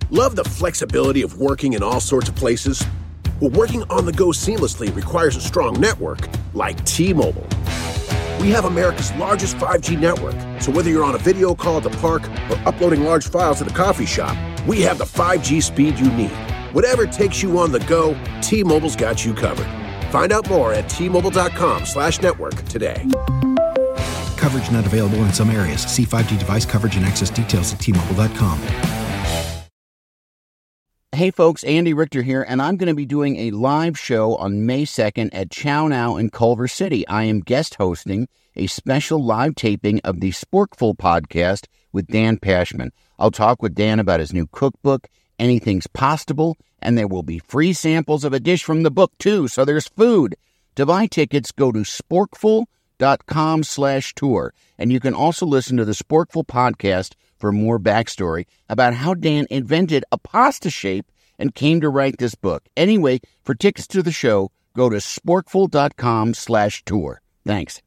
Love the flexibility of working in all sorts of places? Well, working on the go seamlessly requires a strong network like T-Mobile. We have America's largest 5G network, so whether you're on a video call at the park or uploading large files at the coffee shop, we have the 5G speed you need. Whatever takes you on the go, T-Mobile's got you covered. Find out more at T-Mobile.com/network today. Coverage not available in some areas. See 5G device coverage and access details at T-Mobile.com. Hey folks, Andy Richter here, and I'm going to be doing a live show on May 2nd at Chow Now in Culver City. I am guest hosting a special live taping of the Sporkful podcast with Dan Pashman. I'll talk with Dan about his new cookbook, Anything's Possible, and there will be free samples of a dish from the book too, so there's food. To buy tickets, go to sporkful.com/tour, and you can also listen to the Sporkful podcast for more backstory about how Dan invented a pasta shape and came to write this book. Anyway, for tickets to the show, go to sporkful.com/tour. Thanks.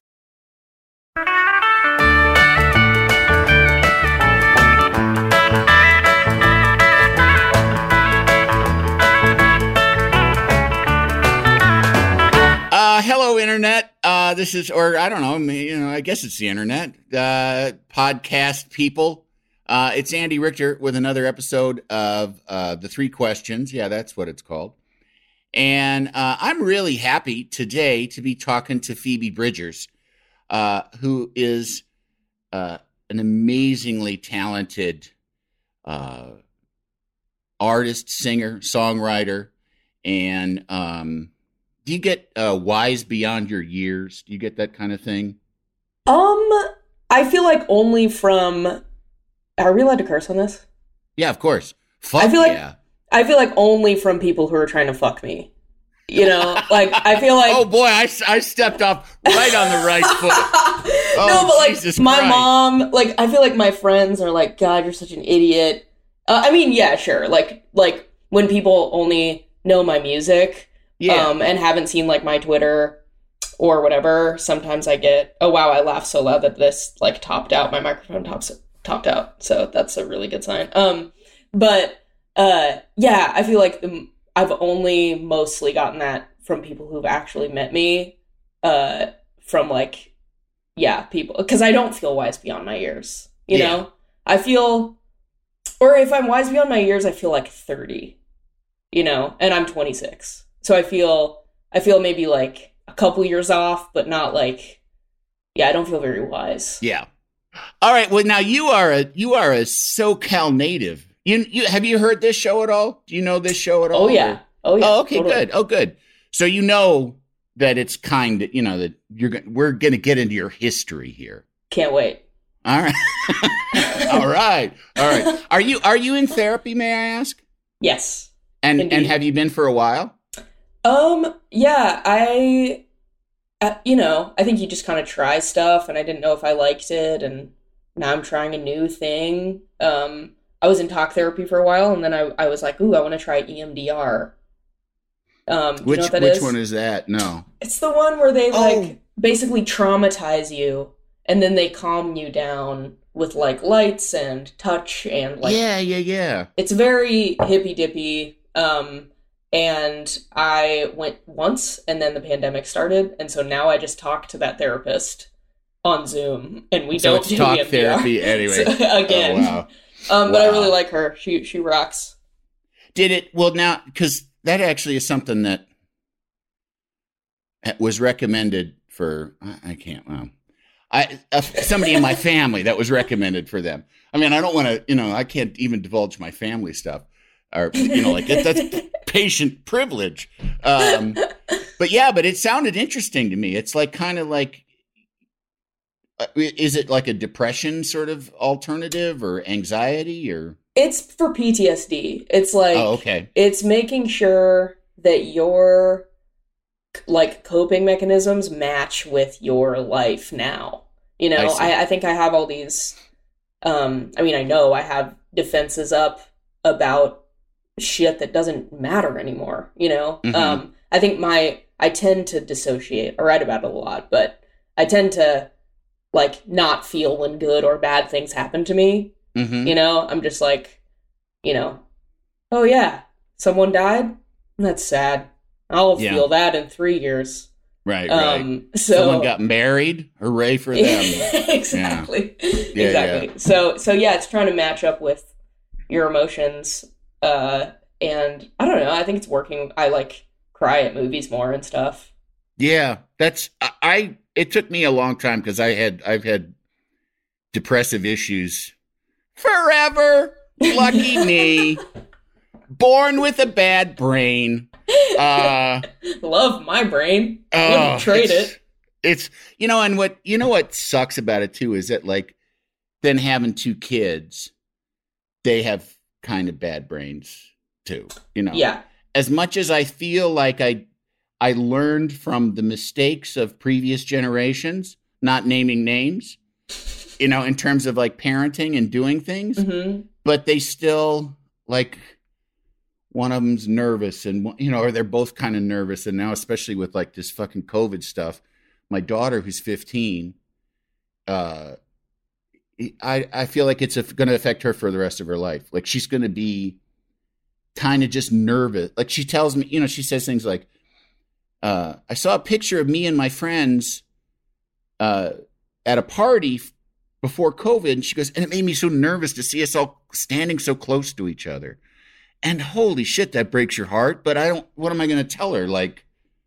Hello, Internet. This is, or I don't know, I guess it's the Internet. Podcast people. It's Andy Richter with another episode of The Three Questions. Yeah, that's what it's called. And I'm really happy today to be talking to Phoebe Bridgers, who is an amazingly talented artist, singer, songwriter, and do you get wise beyond your years? Do you get that kind of thing? I feel like only from. Are we allowed to curse on this? Yeah, of course. I feel like only from people who are trying to fuck me. You know, like I feel like. Oh boy, I stepped off right on the right foot. Oh, no, but like Jesus my Christ. mom, like I feel like my friends are like, God, you're such an idiot. I mean, yeah, sure. Like when people only know my music. Yeah. And haven't seen like my Twitter or whatever. Sometimes I get, oh wow, I laughed so loud that this like topped out. My microphone topped out. So that's a really good sign. But yeah, I feel like I've only mostly gotten that from people who've actually met me. From like, yeah, people, because I don't feel wise beyond my years. You know, I feel, or if I'm wise beyond my years, I feel like 30. You know, and I'm 26. So I feel maybe like a couple years off, but not like, yeah, I don't feel very wise. Yeah. All right. Well, now you are a SoCal native. You have you heard this show at all? Do you know this show at all? Oh yeah. Oh, okay. Totally. Good. Oh, good. So you know that it's kind of, that we're going to get into your history here. Can't wait. All right. All right. Are you in therapy? May I ask? Yes. And have you been for a while? Yeah, I think you just kind of try stuff, and I didn't know if I liked it, and now I'm trying a new thing. I was in talk therapy for a while, and then I was like, ooh, I want to try EMDR. Which one is that? No. It's the one where they like basically traumatize you, and then they calm you down with like lights and touch and like. Yeah. It's very hippy dippy. And I went once, and then the pandemic started, and so now I just talk to that therapist on Zoom, and we don't do talk EMDR. Therapy anyway. Again. Oh, wow. But I really like her. She rocks. Did it? Well, now, because that actually is something that was recommended for. I can't. Somebody in my family that was recommended for them. I mean, I don't want to. I can't even divulge my family stuff. Or like that's patient privilege. But it sounded interesting to me. It's like kind of like, is it like a depression sort of alternative or anxiety or? It's for PTSD. It's like, okay. It's making sure that your like coping mechanisms match with your life now. I think I have all these. I know I have defenses up about shit that doesn't matter anymore, Mm-hmm. I think I tend to dissociate. I write about it a lot, but I tend to like not feel when good or bad things happen to me. Mm-hmm. I'm just like, you know, oh yeah, someone died? That's sad. I'll feel that in 3 years. Right. So someone got married. Hooray for them. Exactly. Yeah. Exactly. Yeah. So yeah, it's trying to match up with your emotions. And I don't know, I think it's working. I like cry at movies more and stuff. Yeah, it took me a long time because I've had depressive issues forever. Lucky me. Born with a bad brain. Love my brain. Wouldn't trade it. It's and what sucks about it too is that like then having 2 kids, they have kind of bad brains too. Yeah. As much as I feel like I learned from the mistakes of previous generations, not naming names, in terms of like parenting and doing things, but they still like. One of them's nervous and, or they're both kind of nervous. And now, especially with like this fucking COVID stuff, my daughter, who's 15, I feel like it's going to affect her for the rest of her life. Like she's going to be kind of just nervous. Like she tells me, she says things like, I saw a picture of me and my friends at a party before COVID. And she goes, and it made me so nervous to see us all standing so close to each other. And holy shit, that breaks your heart. But what am I going to tell her? Like,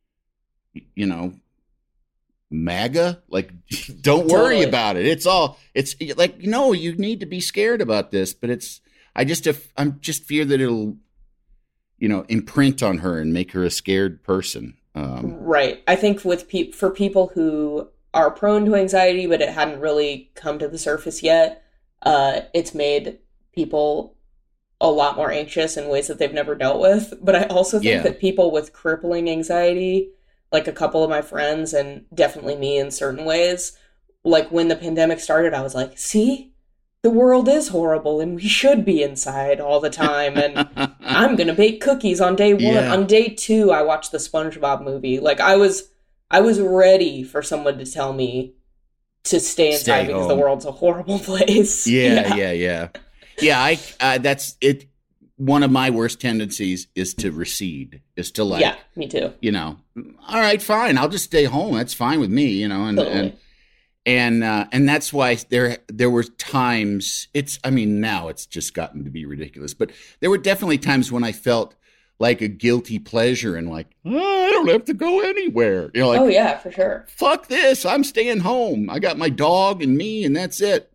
MAGA? Like, don't worry about it. It's like, no, you need to be scared about this. But I'm just fear that it'll, imprint on her and make her a scared person. Right. I think for people who are prone to anxiety, but it hadn't really come to the surface yet, it's made people a lot more anxious in ways that they've never dealt with. But I also think that people with crippling anxiety, like a couple of my friends and definitely me in certain ways, like when the pandemic started, I was like, see, the world is horrible and we should be inside all the time. And I'm going to bake cookies on day 1. Yeah. On day 2, I watched the SpongeBob movie. Like I was ready for someone to tell me to stay inside because the world's a horrible place. Yeah, that's it. One of my worst tendencies is to recede, is to like, me too. All right, fine. I'll just stay home. That's fine with me, Totally. and that's why there were times now it's just gotten to be ridiculous, but there were definitely times when I felt like a guilty pleasure and like, I don't have to go anywhere. Like, oh yeah, for sure. Fuck this. I'm staying home. I got my dog and me and that's it,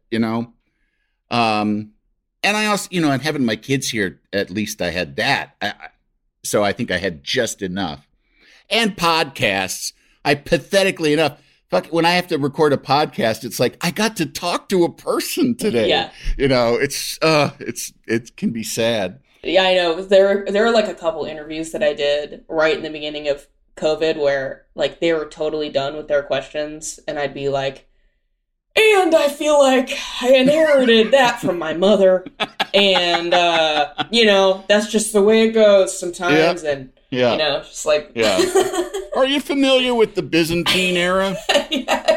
And I also, and having my kids here, at least I had that. So I think I had just enough. And podcasts, pathetically enough, when I have to record a podcast, it's like, I got to talk to a person today. Yeah. It can be sad. Yeah, I know. There are like a couple interviews that I did right in the beginning of COVID where like they were totally done with their questions. And I'd be like, and I feel like I inherited that from my mother. And, that's just the way it goes sometimes. And, just like... Yeah. Are you familiar with the Byzantine era? Yeah,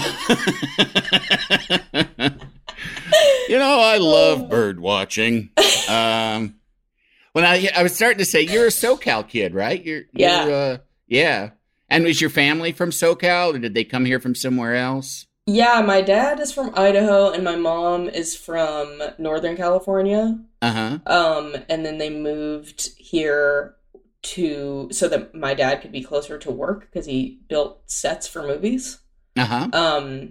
exactly. I love bird watching. When I was starting to say, you're a SoCal kid, right? Yeah. And was your family from SoCal, or did they come here from somewhere else? Yeah, my dad is from Idaho and my mom is from Northern California. Uh-huh. And then they moved here so that my dad could be closer to work because he built sets for movies. Uh-huh.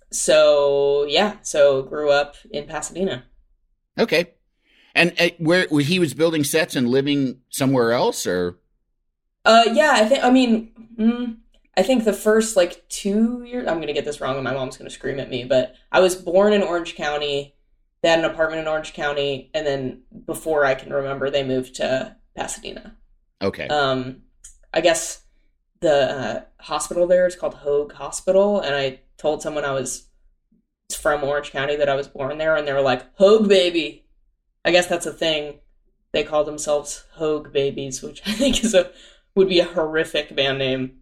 So grew up in Pasadena. Okay. And where he was building sets and living somewhere else, or? Yeah, I think the first 2 years, I'm going to get this wrong and my mom's going to scream at me, but I was born in Orange County. They had an apartment in Orange County. And then before I can remember, they moved to Pasadena. Okay. I guess the hospital there is called Hoag Hospital. And I told someone I was from Orange County that I was born there. And they were like, Hoag baby. I guess that's a thing. They call themselves Hoag Babies, which I think would be a horrific band name.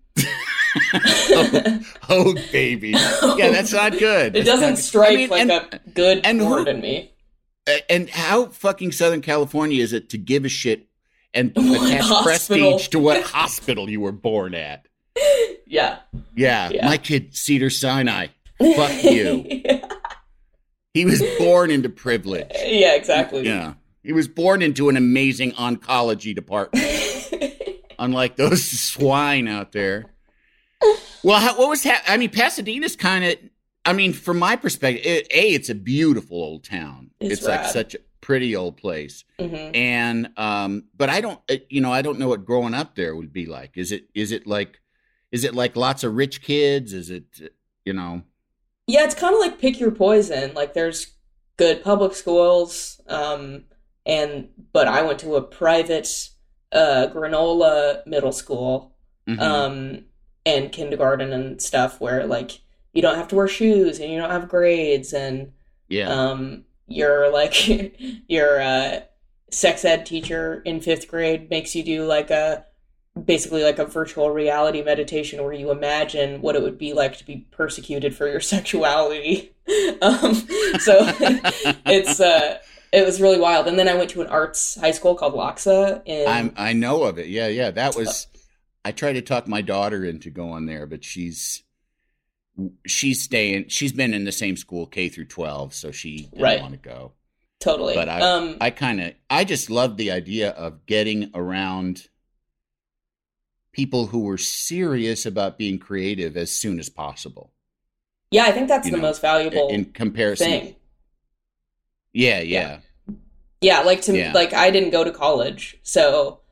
Hoag Baby. Yeah, that's not good. It doesn't strike a good word in me. And how fucking Southern California is it to give a shit and attach hospital. prestige to what hospital you were born at? Yeah. Yeah. My kid, Cedar Sinai. Fuck you. Yeah. He was born into privilege. Yeah, exactly. Yeah. He was born into an amazing oncology department. Unlike those swine out there. Well, what was I mean, Pasadena's kind of, I mean, from my perspective, it's a beautiful old town. It's like such a pretty old place. Mm-hmm. And, but I don't know what growing up there would be like. Is it like lots of rich kids? Is it, Yeah, it's kind of like pick your poison. Like there's good public schools. But I went to a private, granola middle school, mm-hmm. And kindergarten and stuff where like you don't have to wear shoes and you don't have grades and you're like your sex ed teacher in 5th grade makes you do like basically like a virtual reality meditation where you imagine what it would be like to be persecuted for your sexuality. So it was really wild. And then I went to an arts high school called Loxa. I know of it. Yeah. That was, I tried to talk my daughter into going there, but she's staying. She's been in the same school K through 12, so she didn't want to go. Totally. But I just loved the idea of getting around people who were serious about being creative as soon as possible. Yeah, I think that's the most valuable in comparison thing. Yeah. Yeah, like I didn't go to college, so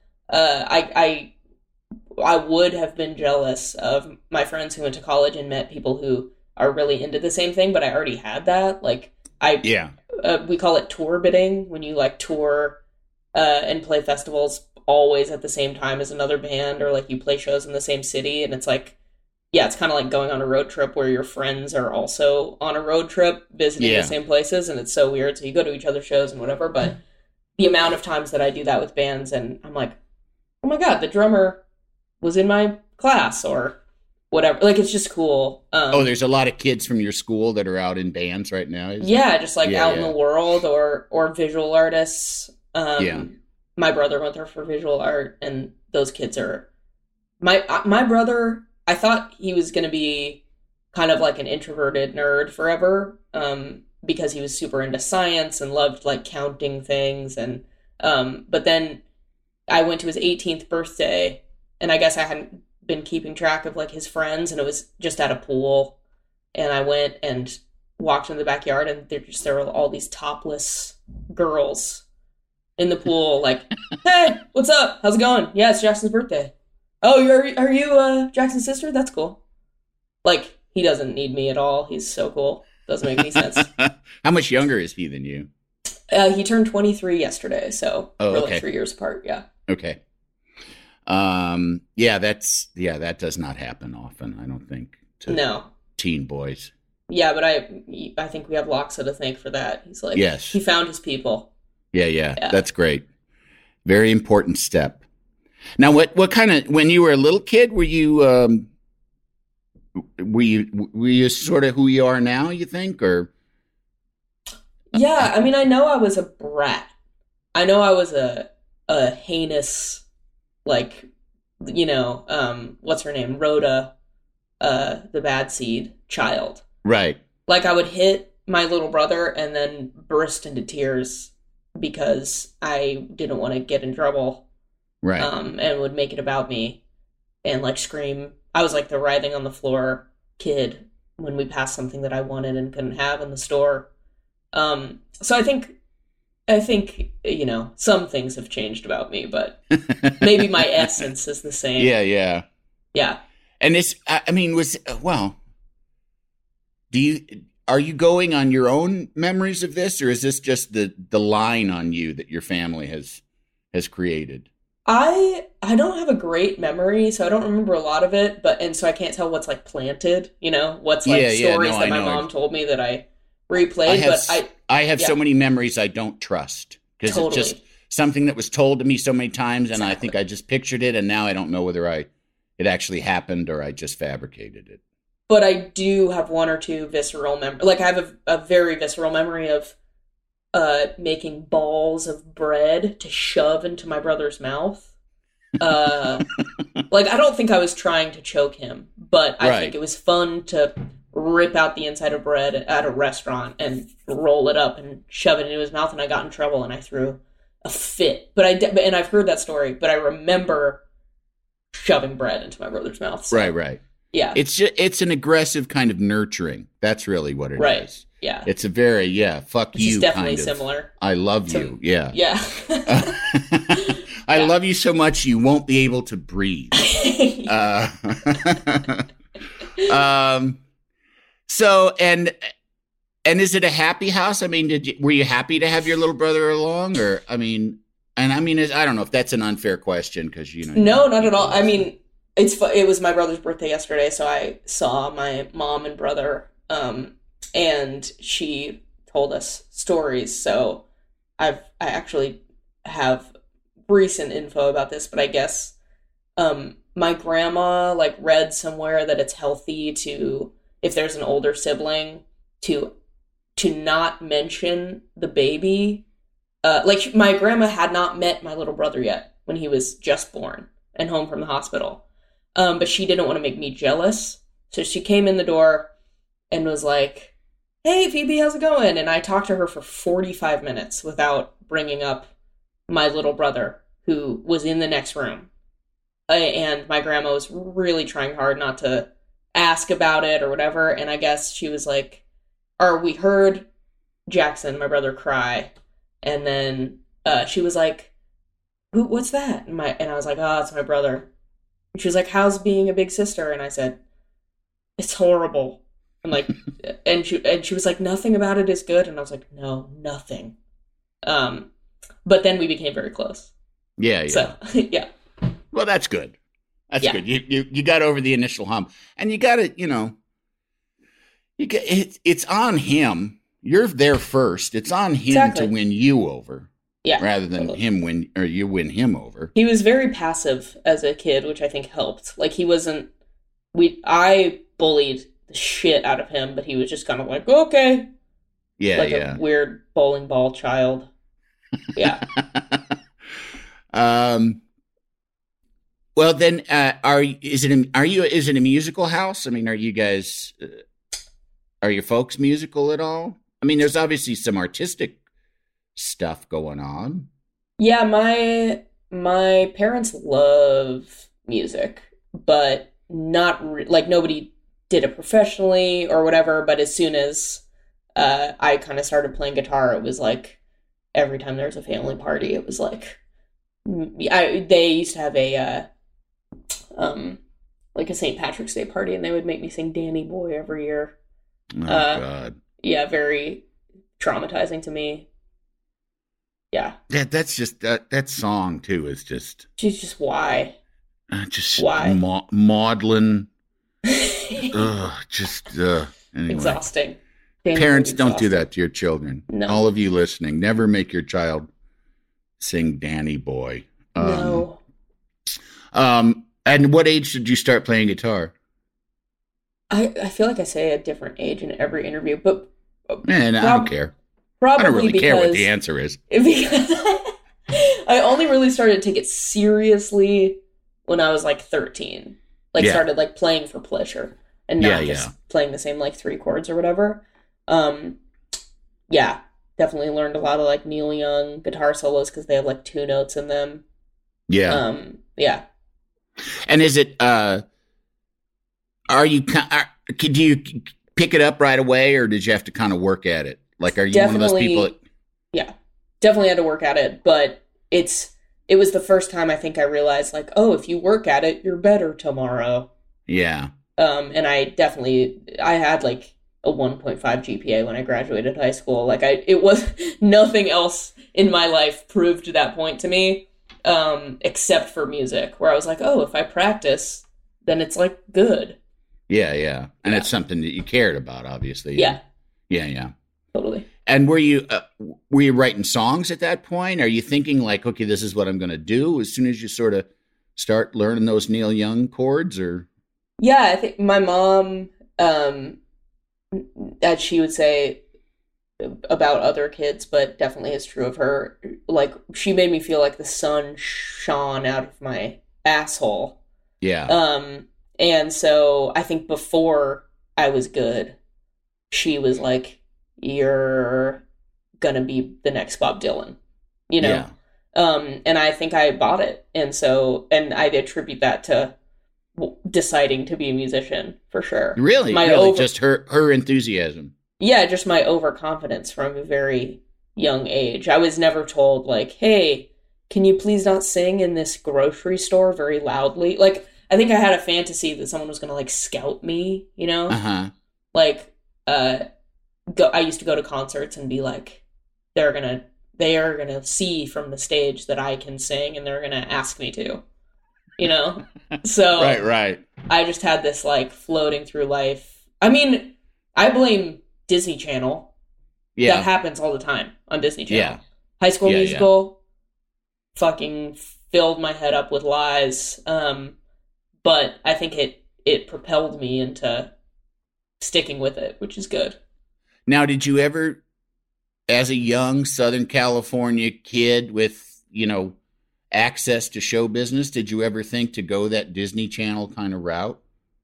I would have been jealous of my friends who went to college and met people who are really into the same thing, but I already had that. Like we call it tour bidding, when you like tour and play festivals always at the same time as another band, or like you play shows in the same city, and it's like, it's kind of like going on a road trip where your friends are also on a road trip visiting the same places, and it's so weird. So you go to each other's shows and whatever, but the amount of times that I do that with bands and I'm like, oh my God, the drummer was in my class or whatever. Like, it's just cool. There's a lot of kids from your school that are out in bands right now. Just like out in the world or visual artists. My brother went there for visual art, and those kids are my brother. I thought he was going to be kind of like an introverted nerd forever, because he was super into science and loved like counting things. And, but then I went to his 18th birthday, and I guess I hadn't been keeping track of like his friends, and it was just at a pool. And I went and walked in the backyard, and there were all these topless girls in the pool, like, hey, what's up? How's it going? Yeah, it's Jackson's birthday. Oh, are you Jackson's sister? That's cool. Like, he doesn't need me at all. He's so cool. Doesn't make any sense. How much younger is he than you? He turned 23 yesterday, so we're like 3 years apart. Yeah. Okay. That does not happen often, I don't think. To teen boys. Yeah, but I think we have Loxa to thank for that. He's like, he found his people. Yeah. That's great. Very important step. Now, what kind of, when you were a little kid, were you sort of who you are now, you think, or? Yeah, I mean, I know I was a brat. I know I was a heinous, like, what's her name? Rhoda, the bad seed child. Right. Like, I would hit my little brother and then burst into tears because I didn't want to get in trouble. Right. And would make it about me and like scream. I was like the writhing on the floor kid when we passed something that I wanted and couldn't have in the store. So I think, some things have changed about me, but maybe my essence is the same. Yeah. And this, are you going on your own memories of this, or is this just the line on you that your family has created? I don't have a great memory, so I don't remember a lot of it, and so I can't tell what's like planted, what's like stories that my mom told me that I replayed. I have so many memories I don't trust, because it's just something that was told to me so many times, and I think I just pictured it, and now I don't know whether it actually happened or I just fabricated it. But I do have one or two visceral memories. Like, I have a very visceral memory of making balls of bread to shove into my brother's mouth. Like, I don't think I was trying to choke him, but I think it was fun to rip out the inside of bread at a restaurant and roll it up and shove it into his mouth, and I got in trouble and I threw a fit. And I've heard that story, but I remember shoving bread into my brother's mouth. So, right. Yeah. It's an aggressive kind of nurturing. That's really what it is. Yeah. It's a very, fuck Which you is definitely kind of. similar. I love you. Yeah. Yeah. I love you so much you won't be able to breathe. So, and is it a happy house? I mean, were you happy to have your little brother along, or I don't know if that's an unfair question because No, not at all. I mean, it was my brother's birthday yesterday, so I saw my mom and brother, and she told us stories. So I actually have recent info about this, but I guess my grandma read somewhere that it's healthy to, if there's an older sibling, to not mention the baby. My grandma had not met my little brother yet when he was just born and home from the hospital. But she didn't want to make me jealous. So she came in the door and was like, "Hey, Phoebe, how's it going?" And I talked to her for 45 minutes without bringing up my little brother, who was in the next room. And my grandma was really trying hard not to ask about it or whatever. And I guess she was like, we heard Jackson, my brother, cry. And then she was like, what's that? And I was like, oh, it's my brother. And she was like, how's being a big sister? And I said, it's horrible. And she was like, nothing about it is good. And I was like, no, nothing. But then we became very close. Yeah. So, yeah. Well, that's good. That's good. You got over the initial hump, and you got to, it's on him. You're there first. It's on him to win you over. Yeah. Rather than you win him over. He was very passive as a kid, which I think helped. He wasn't, I bullied the shit out of him, but he was just kind of like, okay. Yeah. A weird bowling ball child. Yeah. Well, then, is it a musical house? I mean, are you guys, are your folks musical at all? I mean, there's obviously some artistic stuff going on. Yeah, my parents love music, but not nobody did it professionally or whatever. But as soon as I kind of started playing guitar, it was like every time there was a family party, it was like they used to have a St. Patrick's Day party, and they would make me sing Danny Boy every year. Oh, God. Yeah, very traumatizing to me. Yeah. Yeah, that's just, that song, too, is just... She's just why? Why? Maudlin. Anyway. Exhausting. Parents, don't do that to your children. No. All of you listening, never make your child sing Danny Boy. No. And what age did you start playing guitar? I feel like I say a different age in every interview, but I don't care. Probably I don't really care what the answer is. I only really started to take it seriously when I was 13. Started playing for pleasure and not just playing the same 3 chords or whatever. Yeah, definitely learned a lot of Neil Young guitar solos because they have 2 notes in them. Yeah. Yeah. And is it, do you pick it up right away, or did you have to kind of work at it? Are you one of those people Yeah, definitely had to work at it, but it was the first time I think I realized, if you work at it, you're better tomorrow. Yeah. And I had a 1.5 GPA when I graduated high school. It was nothing else in my life proved that point to me. Except for music, where I was like, if I practice, then it's good. Yeah. And it's something that you cared about, obviously. Yeah. Yeah. Totally. And were you writing songs at that point? Are you thinking okay, this is what I'm going to do as soon as you sort of start learning those Neil Young chords, or? Yeah, I think my mom, as she would say, about other kids, but definitely is true of her. Like, she made me feel like the sun shone out of my asshole. Yeah. And so I think before I was good, she was like, you're gonna be the next Bob Dylan, you know? Yeah. And I think I bought it. And I attribute that to deciding to be a musician, for sure. Really? Just her enthusiasm. Yeah, just my overconfidence from a very young age. I was never told, like, hey, can you please not sing in this grocery store very loudly? Like, I think I had a fantasy that someone was going to, like, scout me, you know? Uh-huh. Like, I used to go to concerts and be like, they are gonna see from the stage that I can sing, and they're gonna ask me to, you know? So right. I just had this, like, floating through life. I mean, I blame Disney Channel. Yeah. That happens all the time on Disney Channel. Yeah. High School Musical fucking filled my head up with lies. But I think it propelled me into sticking with it, which is good. Now, did you ever, as a young Southern California kid with, access to show business, did you ever think to go that Disney Channel kind of route?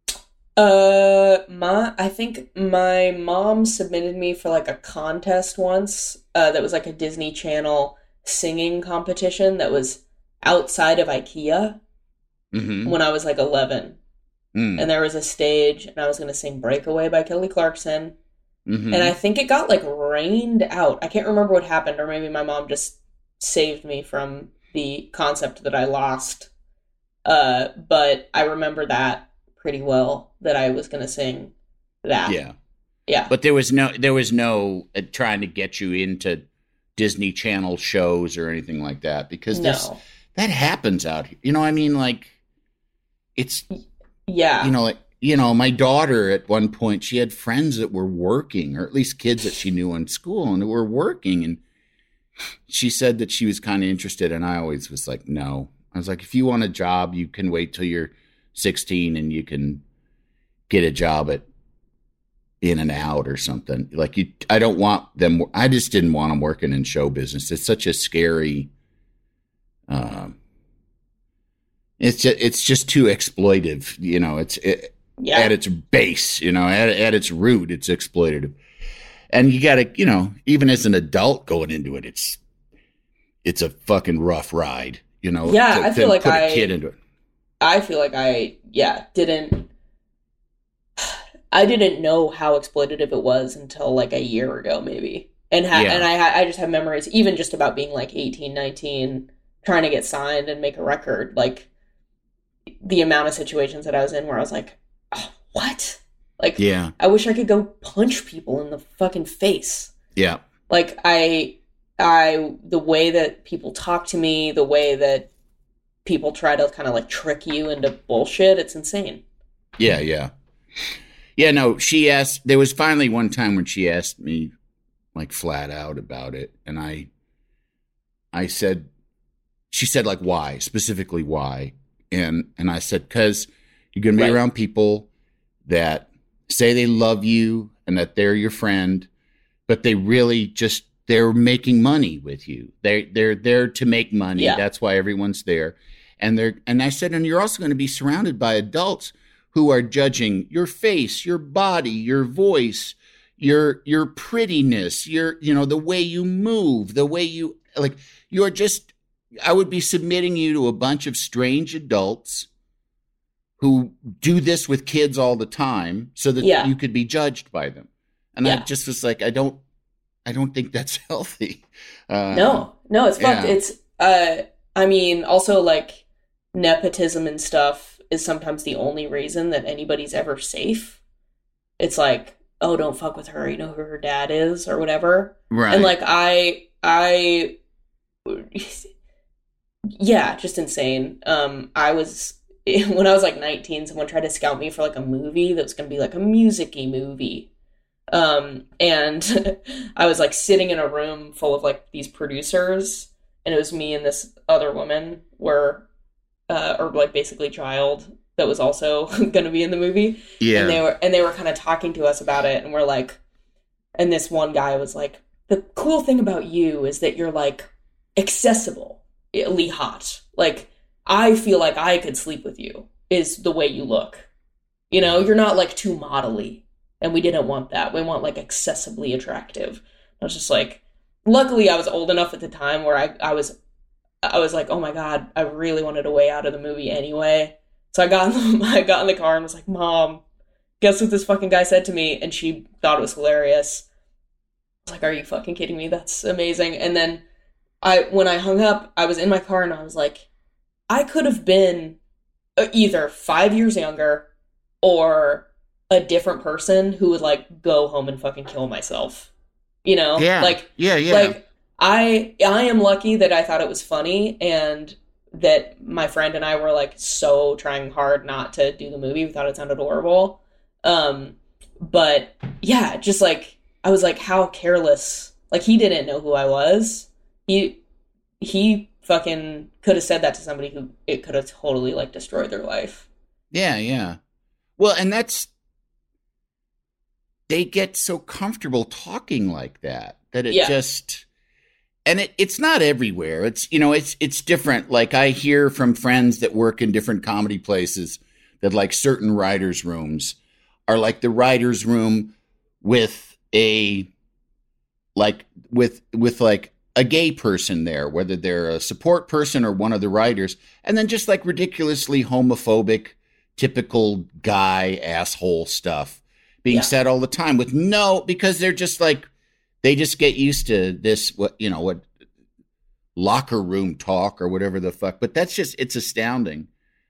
I think my mom submitted me for like a contest once, that was like a Disney Channel singing competition that was outside of IKEA when I was like 11. And there was a stage and I was going to sing Breakaway by Kelly Clarkson. And I think it got like rained out. I can't remember what happened, or maybe my mom just saved me from the concept that I lost. But I remember that pretty well, that I was going to sing that. Yeah. But there was no trying to get you into Disney Channel shows or anything like that, because that happens out here. I mean, like, it's, my daughter at one point, she had friends that were working, or at least kids that she knew in school, and that were working. And she said that she was kind of interested. And I always was like, no. I was like, if you want a job, you can wait till you're 16 and you can get a job at In-N-Out or something. Like, I don't want them. I just didn't want them working in show business. It's such a scary, it's just too exploitive. At its base, at its root, it's exploitative. And you got to, even as an adult going into it, it's a fucking rough ride, Yeah, I feel like put a kid into it. I feel like I didn't know how exploitative it was until like a year ago, maybe. And I just have memories, even just about being like 18, 19, trying to get signed and make a record. Like, the amount of situations that I was in where I was like, oh, what? Like, yeah. I wish I could go punch people in the fucking face. Yeah. Like, the way that people talk to me, the way that people try to kind of like trick you into bullshit, it's insane. Yeah, no, there was finally one time when she asked me, like, flat out about it. And I said, she said, like, why? Specifically, why? And I said, because you're going to be around people that say they love you and that they're your friend, but they really they're making money with you. They're there to make money. Yeah. That's why everyone's there. And I said, and you're also going to be surrounded by adults who are judging your face, your body, your voice, your prettiness, the way you move, the way you, like, you're just, I would be submitting you to a bunch of strange adults who do this with kids all the time so that you could be judged by them. And I just was like, I don't think that's healthy. No, it's fucked. It's, I mean, also, like, nepotism and stuff is sometimes the only reason that anybody's ever safe. It's like, oh, don't fuck with her. You know who her dad is or whatever. Right. And like, just insane. When I was like 19, someone tried to scout me for like a movie that was going to be like a music-y movie. And I was like sitting in a room full of like these producers, and it was me and this other woman or like basically child that was also going to be in the movie. Yeah. And they were kind of talking to us about it, and we're like, and this one guy was like, the cool thing about you is that you're like accessibly hot. Like, I feel like I could sleep with you is the way you look. You know, you're not like too modelly. And we didn't want that. We want like accessibly attractive. I was just like, luckily I was old enough at the time where I was like, oh my God, I really wanted a way out of the movie anyway. So I got in the car and was like, Mom, guess what this fucking guy said to me? And she thought it was hilarious. I was like, are you fucking kidding me? That's amazing. And then when I hung up, I was in my car and I was like, I could have been either 5 years younger or a different person who would like go home and fucking kill myself. You know? Yeah. Like, yeah. Like, I am lucky that I thought it was funny and that my friend and I were like so trying hard not to do the movie. We thought it sounded horrible. But yeah, just like, I was like, how careless. Like, he didn't know who I was. He fucking could have said that to somebody who it could have totally like destroyed their life. Yeah. Well, and they get so comfortable talking like that it just, and it's not everywhere. It's, you know, it's different. Like, I hear from friends that work in different comedy places that like certain writers' rooms are like the writer's room with a gay person there, whether they're a support person or one of the writers, and then just like ridiculously homophobic, typical guy asshole stuff being said all the time because they're just like, they just get used to this, what locker room talk or whatever the fuck. But that's just, it's astounding.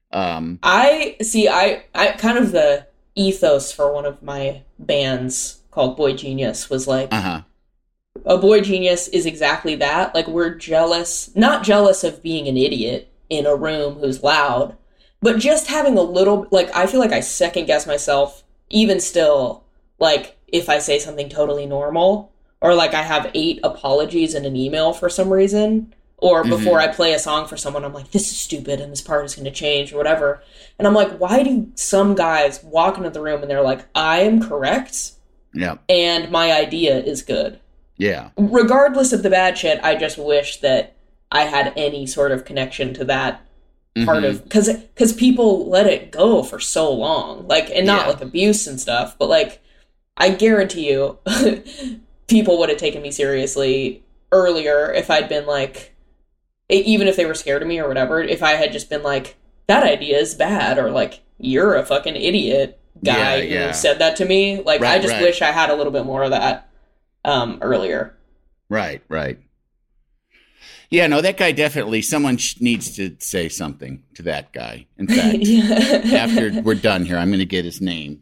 I kind of the ethos for one of my bands called Boy Genius was like, a boy genius is exactly that. Like, we're not jealous of being an idiot in a room who's loud, but just having a little, like, I feel like I second guess myself even still, like, if I say something totally normal, or like I have 8 apologies in an email for some reason, or before I play a song for someone, I'm like, this is stupid and this part is going to change or whatever. And I'm like, why do some guys walk into the room and they're like, I am correct. Yeah. And my idea is good. Yeah. Regardless of the bad shit, I just wish that I had any sort of connection to that part of, because people let it go for so long, like, and not like abuse and stuff, but like, I guarantee you people would have taken me seriously earlier if I'd been like, even if they were scared of me or whatever, if I had just been like, that idea is bad, or like, you're a fucking idiot guy who said that to me. Like, I just wish I had a little bit more of that earlier. Right. Yeah, no, that guy definitely, someone needs to say something to that guy. In fact, after we're done here, I'm going to get his name.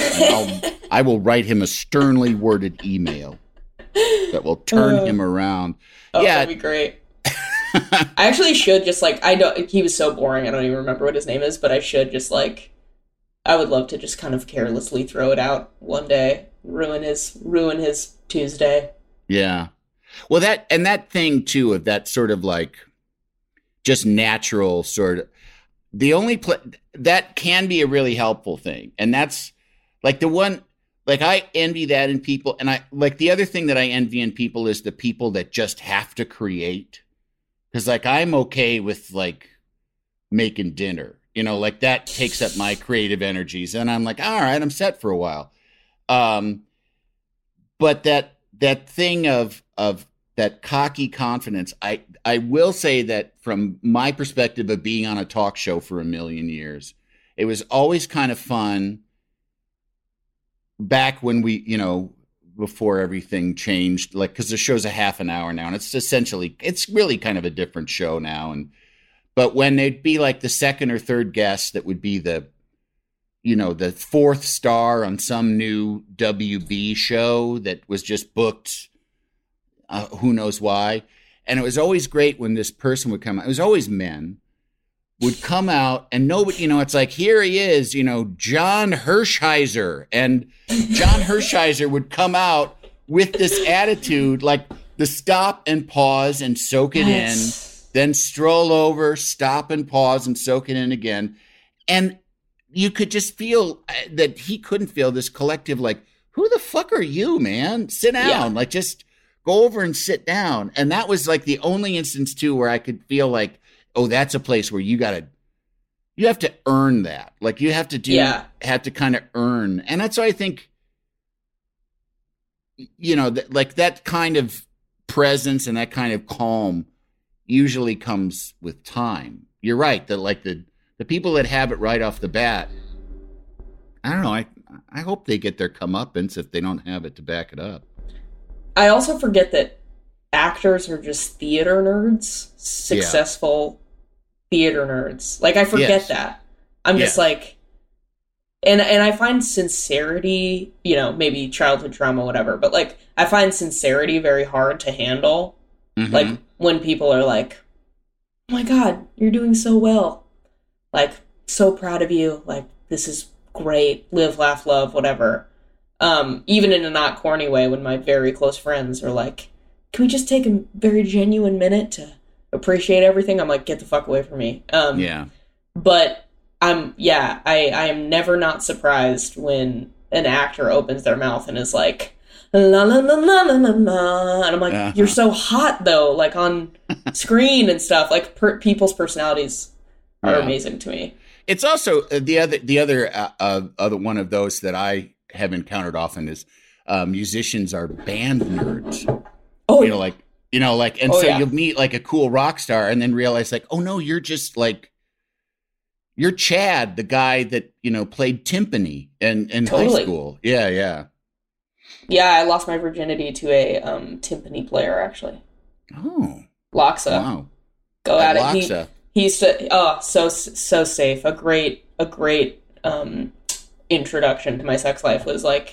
I will write him a sternly worded email that will turn him around. Oh, that'd be great. I actually should just like, he was so boring, I don't even remember what his name is, but I should just like, I would love to just kind of carelessly throw it out one day, ruin his Tuesday. Yeah. Well, that thing too of that sort of like just natural sort of, the only that can be a really helpful thing. And that's like the one, like, I envy that in people. And I like, the other thing that I envy in people is the people that just have to create. Cause like, I'm okay with like making dinner, you know, like that takes up my creative energies. And I'm like, all right, I'm set for a while. But that thing of that cocky confidence, I will say that from my perspective of being on a talk show for a million years, it was always kind of fun back when we, you know, before everything changed, like, because the show's a half an hour now, and it's really kind of a different show now. But when it'd be like the second or third guest that would be the, you know, the 4th star on some new WB show that was just booked, who knows why. And it was always great when this person would come out. It was always men would come out, and nobody, you know, it's like, here he is, you know, John Hershiser. And John Hershiser would come out with this attitude, like the stop and pause and soak it in, then stroll over, stop and pause and soak it in again. And you could just feel that he couldn't feel this collective, like, who the fuck are you, man? Sit down. Like, just go over and sit down. And that was like the only instance too where I could feel like, oh, that's a place where you have to earn that. Like you have to kind of earn. And that's why I think, you know, like that kind of presence and that kind of calm usually comes with time. You're right. That like the people that have it right off the bat, I don't know. I hope they get their comeuppance if they don't have it to back it up. I also forget that actors are just theater nerds, successful theater nerds. Like I forget that. I'm just like, and I find sincerity, you know, maybe childhood trauma, whatever, but like I find sincerity very hard to handle. Mm-hmm. Like when people are like, oh my God, you're doing so well. Like, so proud of you. Like, this is great. Live, laugh, love, whatever. Even in a not corny way, when my very close friends are like, can we just take a very genuine minute to appreciate everything? I'm like, get the fuck away from me. But I am never not surprised when an actor opens their mouth and is like, la la la la la la la, and I'm like, you're so hot though, like on screen and stuff. Like people's personalities are amazing to me. It's also the other one of those that I have encountered often is musicians are band nerds. Oh, so you'll meet like a cool rock star and then realize like, oh no, you're just like, you're Chad, the guy that, you know, played timpani in high school. Yeah. Yeah, I lost my virginity to a timpani player, actually. Oh. Laksa. Wow. Go at it. Laksa. He's so safe. A great introduction to my sex life was like,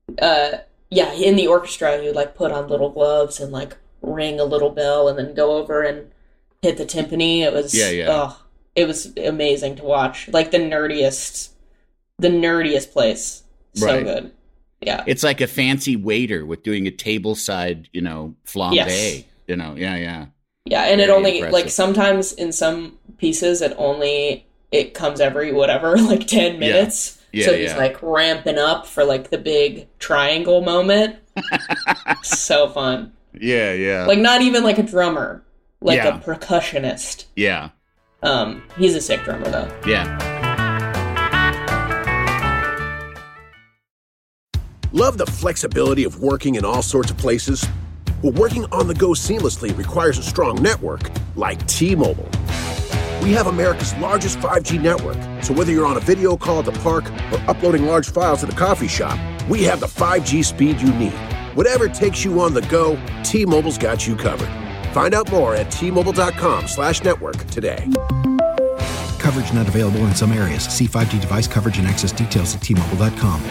in the orchestra, you'd like put on little gloves and like ring a little bell and then go over and hit the timpani. It was, it was amazing to watch. Like the nerdiest place. So good. Yeah. It's like a fancy waiter with doing a tableside, you know, flambe. Yes. You know, yeah. Yeah, and very it only impressive. Like sometimes in some pieces it comes every whatever, like 10 minutes. So he's like ramping up for like the big triangle moment. So fun. Yeah. Like not even like a drummer, like a percussionist. Yeah. He's a sick drummer though. Yeah. Love the flexibility of working in all sorts of places? Well, working on the go seamlessly requires a strong network like T-Mobile. We have America's largest 5G network, so whether you're on a video call at the park or uploading large files at a coffee shop, we have the 5G speed you need. Whatever takes you on the go, T-Mobile's got you covered. Find out more at T-Mobile.com/network today. Coverage not available in some areas. See 5G device coverage and access details at T-Mobile.com.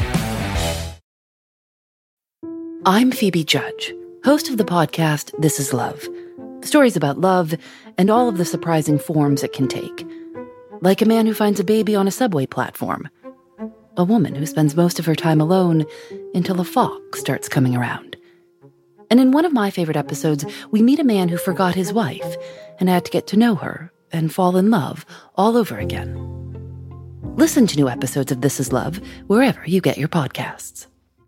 I'm Phoebe Judge, host of the podcast This Is Love. Stories about love and all of the surprising forms it can take. Like a man who finds a baby on a subway platform. A woman who spends most of her time alone until a fox starts coming around. And in one of my favorite episodes, we meet a man who forgot his wife and had to get to know her and fall in love all over again. Listen to new episodes of This Is Love wherever you get your podcasts.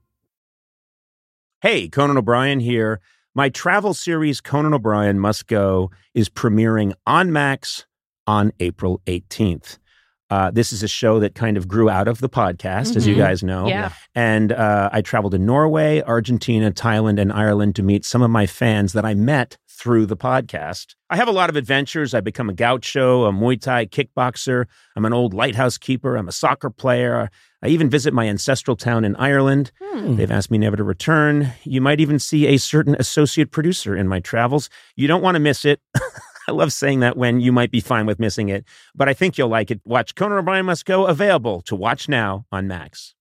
Hey, Conan O'Brien here. My travel series, Conan O'Brien Must Go, is premiering on Max on April 18th. This is a show that kind of grew out of the podcast, as you guys know. Yeah. And I traveled to Norway, Argentina, Thailand, and Ireland to meet some of my fans that I met through the podcast. I have a lot of adventures. I've become a gaucho, a Muay Thai kickboxer. I'm an old lighthouse keeper. I'm a soccer player. I even visit my ancestral town in Ireland. They've asked me never to return. You might even see a certain associate producer in my travels. You don't want to miss it. I love saying that when you might be fine with missing it, but I think you'll like it. Watch Conan O'Brien Must Go, available to watch now on Max.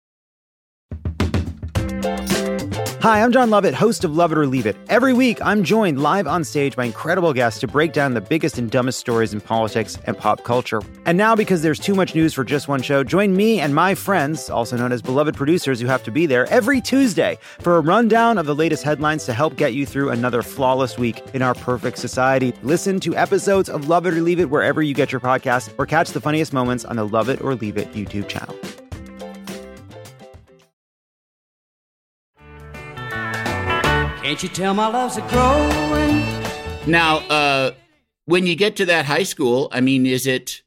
Hi, I'm John Lovett, host of Love It or Leave It. Every week, I'm joined live on stage by incredible guests to break down the biggest and dumbest stories in politics and pop culture. And now, because there's too much news for just one show, join me and my friends, also known as beloved producers who have to be there, every Tuesday for a rundown of the latest headlines to help get you through another flawless week in our perfect society. Listen to episodes of Love It or Leave It wherever you get your podcasts, or catch the funniest moments on the Love It or Leave It YouTube channel. Can't you tell my love's a growing? Now, when you get to that high school, I mean, is it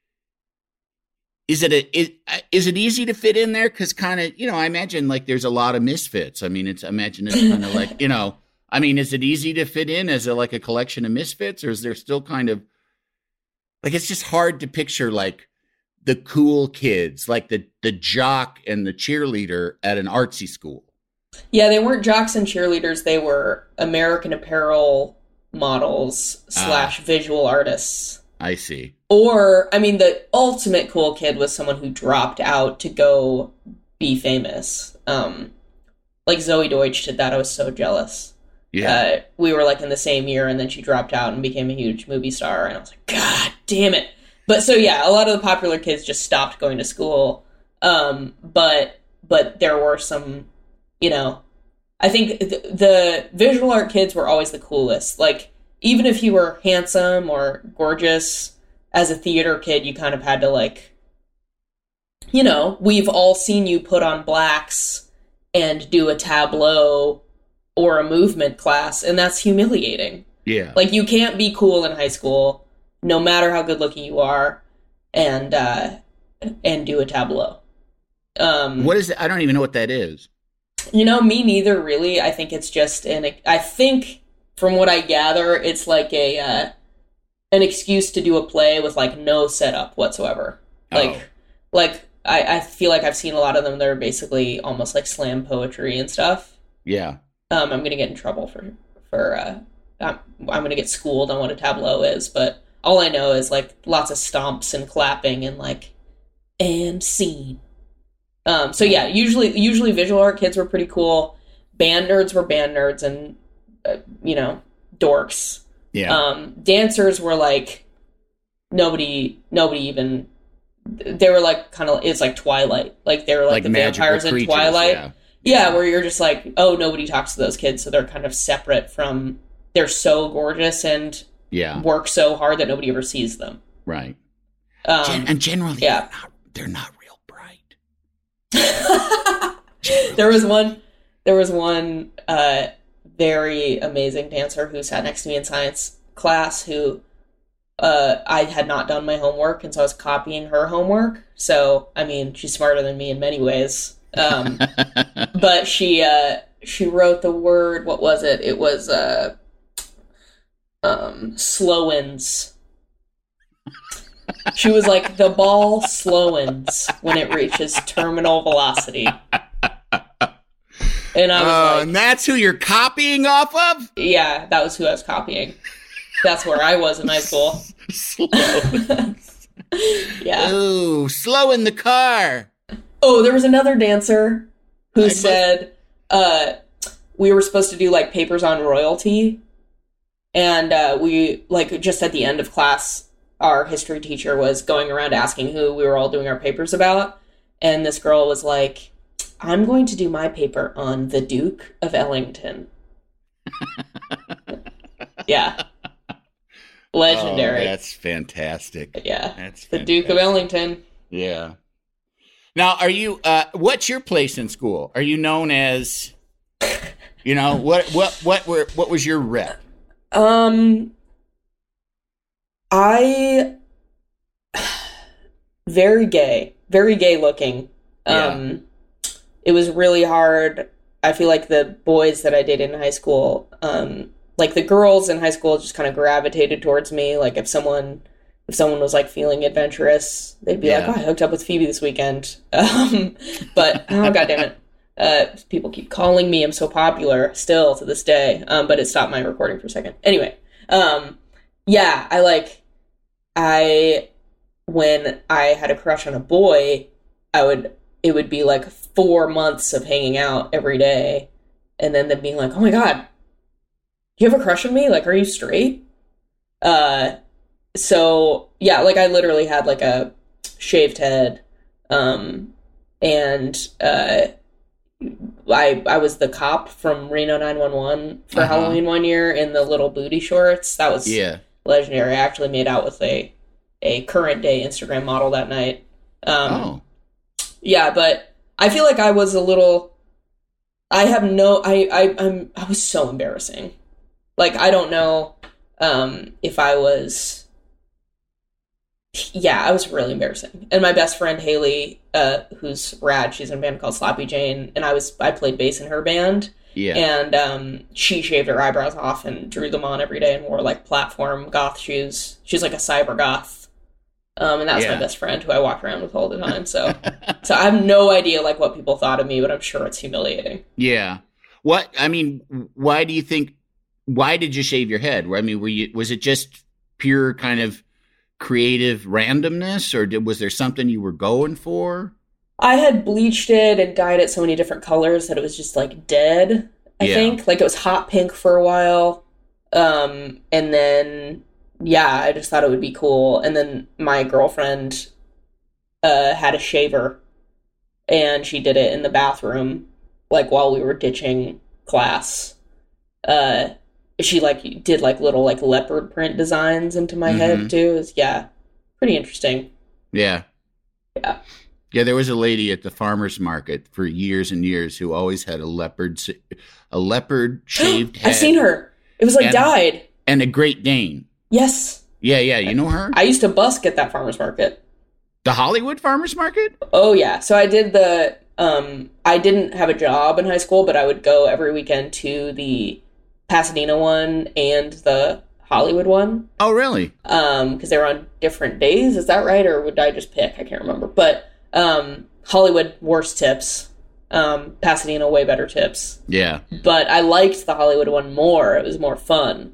easy to fit in there? Because kind of, I imagine like there's a lot of misfits. I mean, it's kind of like, I mean, is it easy to fit in as like a collection of misfits, or is there still kind of like, it's just hard to picture like the cool kids, like the jock and the cheerleader at an artsy school. Yeah, they weren't jocks and cheerleaders. They were American Apparel models / visual artists. I see. Or, I mean, the ultimate cool kid was someone who dropped out to go be famous. Like Zoe Deutsch did that. I was so jealous. Yeah. We were like in the same year, and then she dropped out and became a huge movie star. And I was like, God damn it. But so, yeah, a lot of the popular kids just stopped going to school. But there were some, I think the visual art kids were always the coolest. Like, even if you were handsome or gorgeous, as a theater kid, you kind of had to, like, we've all seen you put on blacks and do a tableau or a movement class, and that's humiliating. Yeah. Like, you can't be cool in high school, no matter how good looking you are, and do a tableau. What is it? I don't even know what that is. Me neither, really. I think it's just I think, from what I gather, it's like an excuse to do a play with like no setup whatsoever. Like I feel like I've seen a lot of them that are basically almost like slam poetry and stuff. Yeah. I'm gonna get in trouble for I'm gonna get schooled on what a tableau is, but all I know is like lots of stomps and clapping and like and scene. So yeah, usually visual art kids were pretty cool. Band nerds were band nerds and dorks. Yeah. Dancers were like nobody even. They were like kind of, it's like Twilight. Like they were like the vampires in Twilight. Yeah, where you're just like, oh, nobody talks to those kids, so they're kind of separate from. They're so gorgeous and work so hard that nobody ever sees them. Right. And generally, they're not real bright. There was one very amazing dancer who sat next to me in science class who I had not done my homework, and so I was copying her homework. So, I mean, she's smarter than me in many ways. But she wrote the word, what was it? It was slowens. She was like, the ball slowens when it reaches terminal velocity. And I was like, and that's who you're copying off of? Yeah, that was who I was copying. That's where I was in high school. Yeah. Ooh, slow in the car. Oh, there was another dancer who said we were supposed to do like papers on royalty. And we, like, just at the end of class, our history teacher was going around asking who we were all doing our papers about. And this girl was like, I'm going to do my paper on the Duke of Ellington. Yeah. Legendary. Oh, that's fantastic. Yeah. That's the Duke of Ellington. Yeah. Now, are you, what's your place in school? Are you known as, what was your rep? Very gay looking. It was really hard. I feel like the boys that I dated in high school, like the girls in high school just kind of gravitated towards me. Like if someone was like feeling adventurous, they'd be like, oh, I hooked up with Phoebe this weekend. But, oh, goddammit. People keep calling me. I'm so popular still to this day. But it stopped my recording for a second. Anyway. When I had a crush on a boy, it would be like 4 months of hanging out every day. And then them being like, oh my God, you have a crush on me? Like, are you straight? So yeah, like I literally had like a shaved head. And, I was the cop from Reno 911 for Halloween one year in the little booty shorts. That was legendary. I actually made out with a current day Instagram model that night. Yeah, but I feel like I was a little I have no, I was so embarrassing. Like, I don't know if I was, I was really embarrassing. And my best friend Haley, who's rad, she's in a band called Sloppy Jane, and I played bass in her band. Yeah. And she shaved her eyebrows off and drew them on every day and wore like platform goth shoes. She's like a cyber goth. And that was my best friend who I walk around with all the time. So I have no idea like what people thought of me, but I'm sure it's humiliating. Yeah. Why did you shave your head? I mean, was it just pure kind of creative randomness, or was there something you were going for? I had bleached it and dyed it so many different colors that it was just like dead, I think. Like it was hot pink for a while. And then, I just thought it would be cool. And then my girlfriend had a shaver, and she did it in the bathroom, like while we were ditching class. She like did like little like leopard print designs into my head too. It was, pretty interesting. Yeah. Yeah, there was a lady at the farmer's market for years and years who always had a leopard shaved head. I've seen her. It was like dyed. And a Great Dane. Yes. Yeah, you know her? I used to busk at that farmer's market. The Hollywood farmer's market? Oh, yeah. So I did I didn't have a job in high school, but I would go every weekend to the Pasadena one and the Hollywood one. Oh, really? Because they were on different days. Is that right? Or would I just pick? I can't remember. But Hollywood, worse tips. Pasadena, way better tips. Yeah. But I liked the Hollywood one more. It was more fun.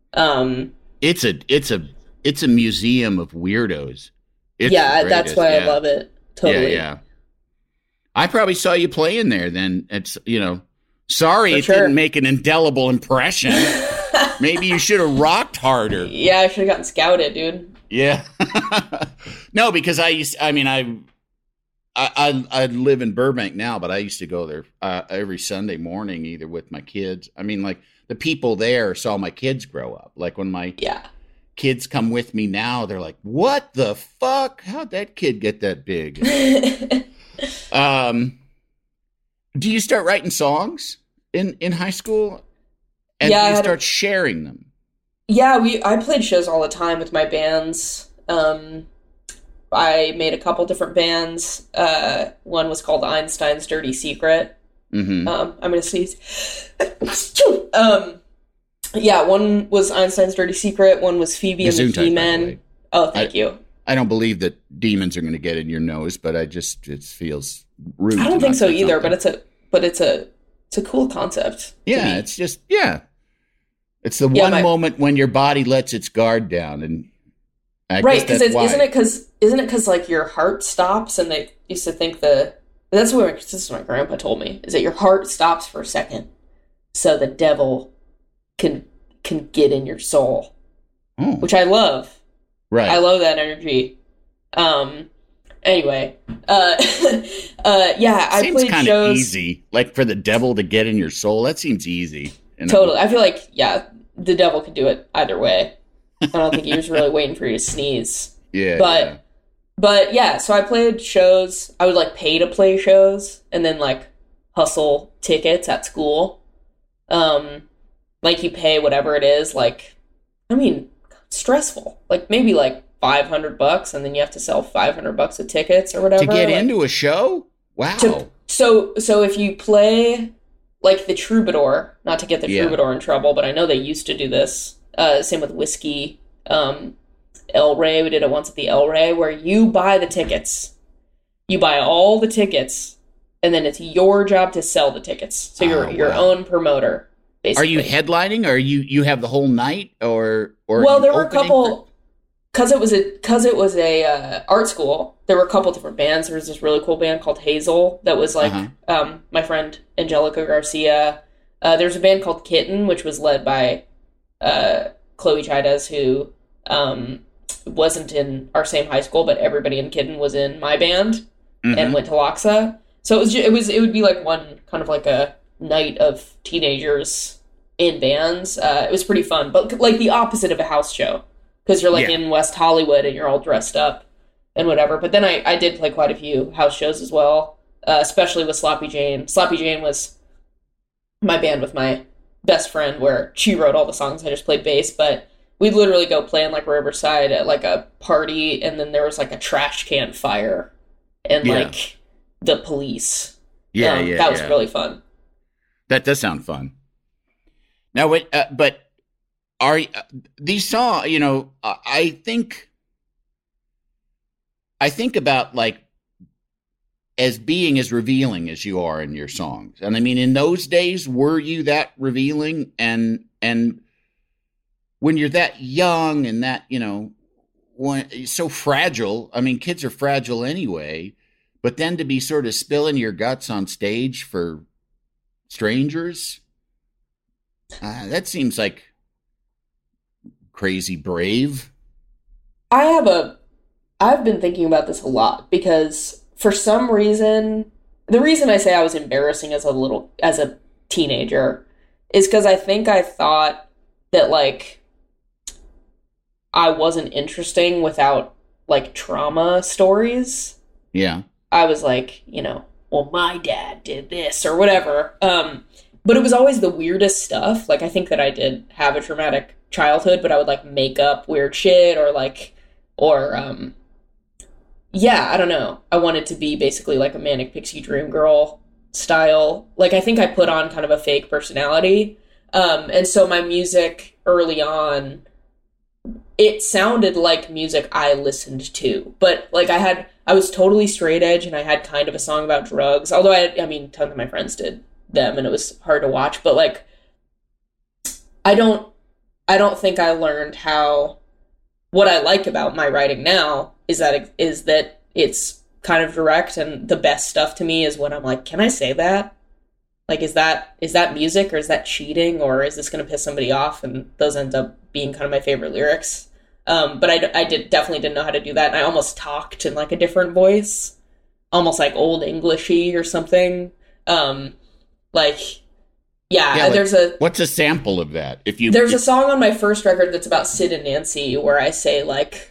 It's a museum of weirdos. That's why I love it. Totally. Yeah. I probably saw you playing there then. It's, sorry it didn't make an indelible impression. Maybe you should have rocked harder. Yeah, I should have gotten scouted, dude. Yeah. No, because I live in Burbank now, but I used to go there every Sunday morning, either with my kids. I mean, like the people there saw my kids grow up. Like when my kids come with me now, they're like, "What the fuck? How'd that kid get that big?" Do you start writing songs in high school? And do you start sharing them? Yeah, I played shows all the time with my bands. I made a couple different bands. One was called Einstein's Dirty Secret. I'm going to sneeze. One was Einstein's Dirty Secret. One was Phoebe and the He-Men. Oh, thank you. I don't believe that demons are going to get in your nose, but it feels rude. I don't think so either, but it's a cool concept. Yeah, it's just it's the one moment when your body lets its guard down, and right, because isn't it because like your heart stops, and they used to think that's what my grandpa told me, is that your heart stops for a second, so the devil can get in your soul, which I love. Right, I love that energy. Anyway, I seems played kind shows. of easy, like for the devil to get in your soul. That seems easy. Totally, I feel like the devil could do it either way. I don't think he was really waiting for you to sneeze. Yeah, but so I played shows. I would like pay to play shows and then like hustle tickets at school. Like you pay whatever it is. Like, I mean, stressful. Like maybe like $500, and then you have to sell $500 of tickets or whatever to get into a show. Wow. So if you play like the Troubadour, not to get the Troubadour in trouble, but I know they used to do this. Same with Whiskey. El Rey, we did it once at the El Rey, where you buy the tickets. You buy all the tickets, and then it's your job to sell the tickets. So you're your own promoter, basically. Are you headlining, or you have the whole night, or well, there were a couple, because it was a art school. There were a couple different bands. There was this really cool band called Hazel that was like my friend Angelica Garcia. There's a band called Kitten, which was led by Chloe Chaidez, who wasn't in our same high school, but everybody in Kitten was in my band and went to Loxa. So it would be like one kind of like a night of teenagers in bands. It was pretty fun, but like the opposite of a house show, because you're like in West Hollywood and you're all dressed up and whatever. But then I did play quite a few house shows as well, especially with Sloppy Jane. Sloppy Jane was my band with my best friend where she wrote all the songs. I just played bass, but we'd literally go play in like Riverside at like a party, and then there was like a trash can fire and like the police. That was really fun. That does sound fun. Now, wait, but are these songs? You know, I think about like as being as revealing as you are in your songs, and I mean, in those days, were you that revealing? And when you're that young and that, you know, when so fragile. I mean, kids are fragile anyway. But then to be sort of spilling your guts on stage for strangers, that seems like crazy brave. I've been thinking about this a lot because for some reason, the reason I say I was embarrassing as a teenager is because I think I thought that like I wasn't interesting without like trauma stories. Yeah. I was like, you know, well, my dad did this or whatever. But it was always the weirdest stuff. Like, I think that I did have a traumatic childhood, but I would like make up weird shit I don't know. I wanted to be basically like a manic pixie dream girl style. Like, I think I put on kind of a fake personality. And so my music early on, it sounded like music I listened to, but like I was totally straight edge and I had kind of a song about drugs, although I mean, tons of my friends did them and it was hard to watch, but like, I don't think I learned what I like about my writing now is that it's kind of direct, and the best stuff to me is when I'm like, can I say that? Like, is that music or is that cheating or is this going to piss somebody off? And those end up being kind of my favorite lyrics. But I definitely didn't know how to do that. And I almost talked in like a different voice, almost like old Englishy or something. What's a sample of that? There's a song on my first record that's about Sid and Nancy where I say like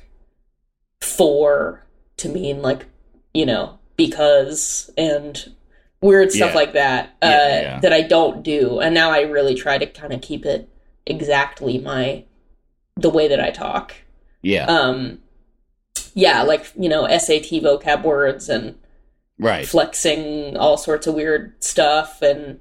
for to mean like, you know, because and weird stuff like that, that I don't do. And now I really try to kind of keep it exactly the way that I talk. Yeah. Like, you know, SAT vocab words and flexing all sorts of weird stuff. And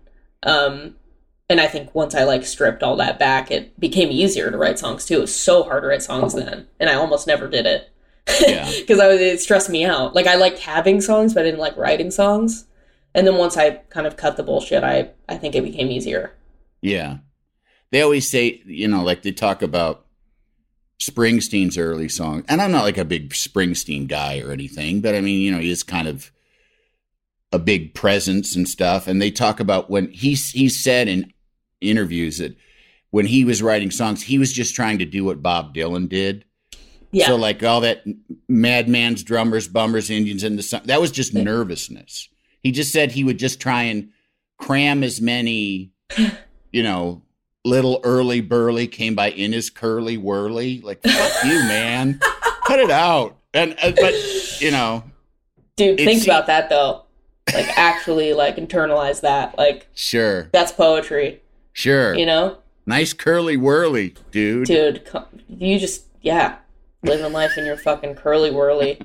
I think once I like stripped all that back, it became easier to write songs too. It was so hard to write songs then. And I almost never did it. Because it stressed me out. Like, I liked having songs, but I didn't like writing songs. And then once I kind of cut the bullshit, I think it became easier. Yeah. They always say, you know, like they talk about Springsteen's early songs. And I'm not like a big Springsteen guy or anything, but I mean, you know, he is kind of a big presence and stuff. And they talk about when he said in interviews that when he was writing songs, he was just trying to do what Bob Dylan did. Yeah. So like all that Madman's Drummers, Bummers, Indians in the Sun, that was just nervousness. He just said he would just try and cram as many, you know, little early burly came by in his curly whirly. Like, fuck you, man. Cut it out. And but, you know. Dude, think about that, though. Like, actually, like, internalize that. Like, sure. That's poetry. Sure. You know? Nice curly whirly, dude. Dude, you just, living life in your fucking curly whirly.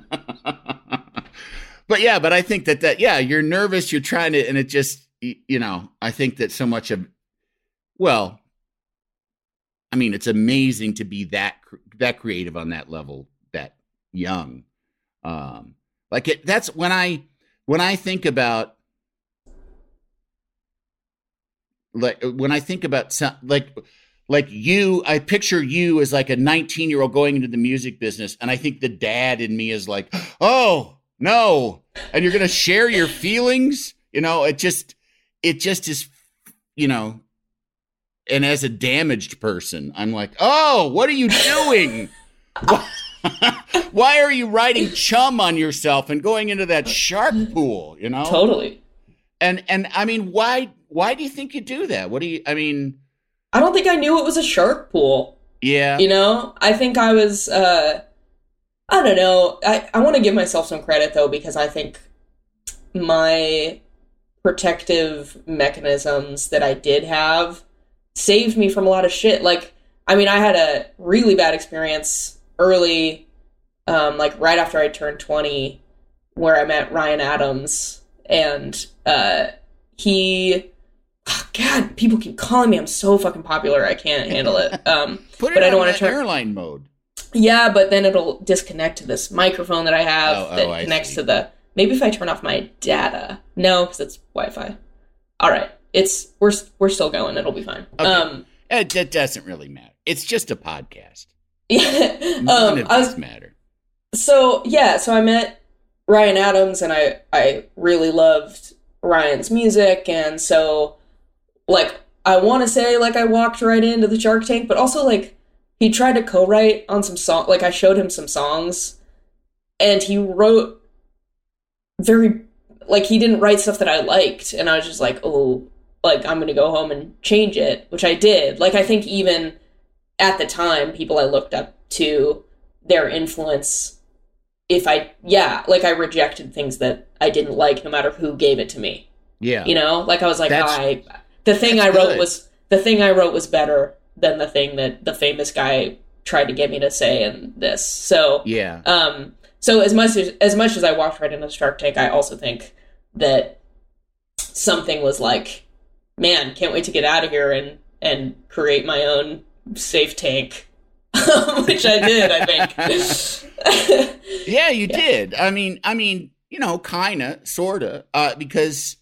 But I think that you're nervous, you're trying to, and it just, you know, I think that so much of, well, I mean, it's amazing to be that creative on that level, that young. That's when I think about, like you, I picture you as like a 19-year-old going into the music business. And I think the dad in me is like, oh, no. And you're going to share your feelings. You know, it just is, you know, and as a damaged person, I'm like, oh, what are you doing? Why are you writing chum on yourself and going into that shark pool, you know? Totally. And I mean, why do you think you do that? I don't think I knew it was a shark pool. Yeah. You know, I think I was, I don't know. I want to give myself some credit, though, because I think my protective mechanisms that I did have saved me from a lot of shit. Like, I mean, I had a really bad experience early, like right after I turned 20, where I met Ryan Adams, and God, people keep calling me. I'm so fucking popular. I can't handle it. Put it but I don't on want to turn airline mode. Yeah, but then it'll disconnect to this microphone that I have that connects to the. Maybe if I turn off my data. No, because it's Wi-Fi. All right, we're still going. It'll be fine. Okay. It doesn't really matter. It's just a podcast. Yeah. None of this matter. So I met Ryan Adams, and I really loved Ryan's music, and so like I want to say like I walked right into the Shark Tank, but also like he tried to co-write on some song. Like I showed him some songs, and he wrote very like he didn't write stuff that I liked, and I was just like, oh, like I'm gonna go home and change it, which I did. Like I think even at the time, people I looked up to, their influence, like I rejected things that I didn't like no matter who gave it to me. Yeah. You know, like I was like, the thing I wrote was better than the thing that the famous guy tried to get me to say in this. So, yeah. So as much as I walked right into Shark Tank, I also think that something was like, man, can't wait to get out of here and create my own safe tank, which I did, I think. Yeah, you did. I mean, you know, kinda, sorta, because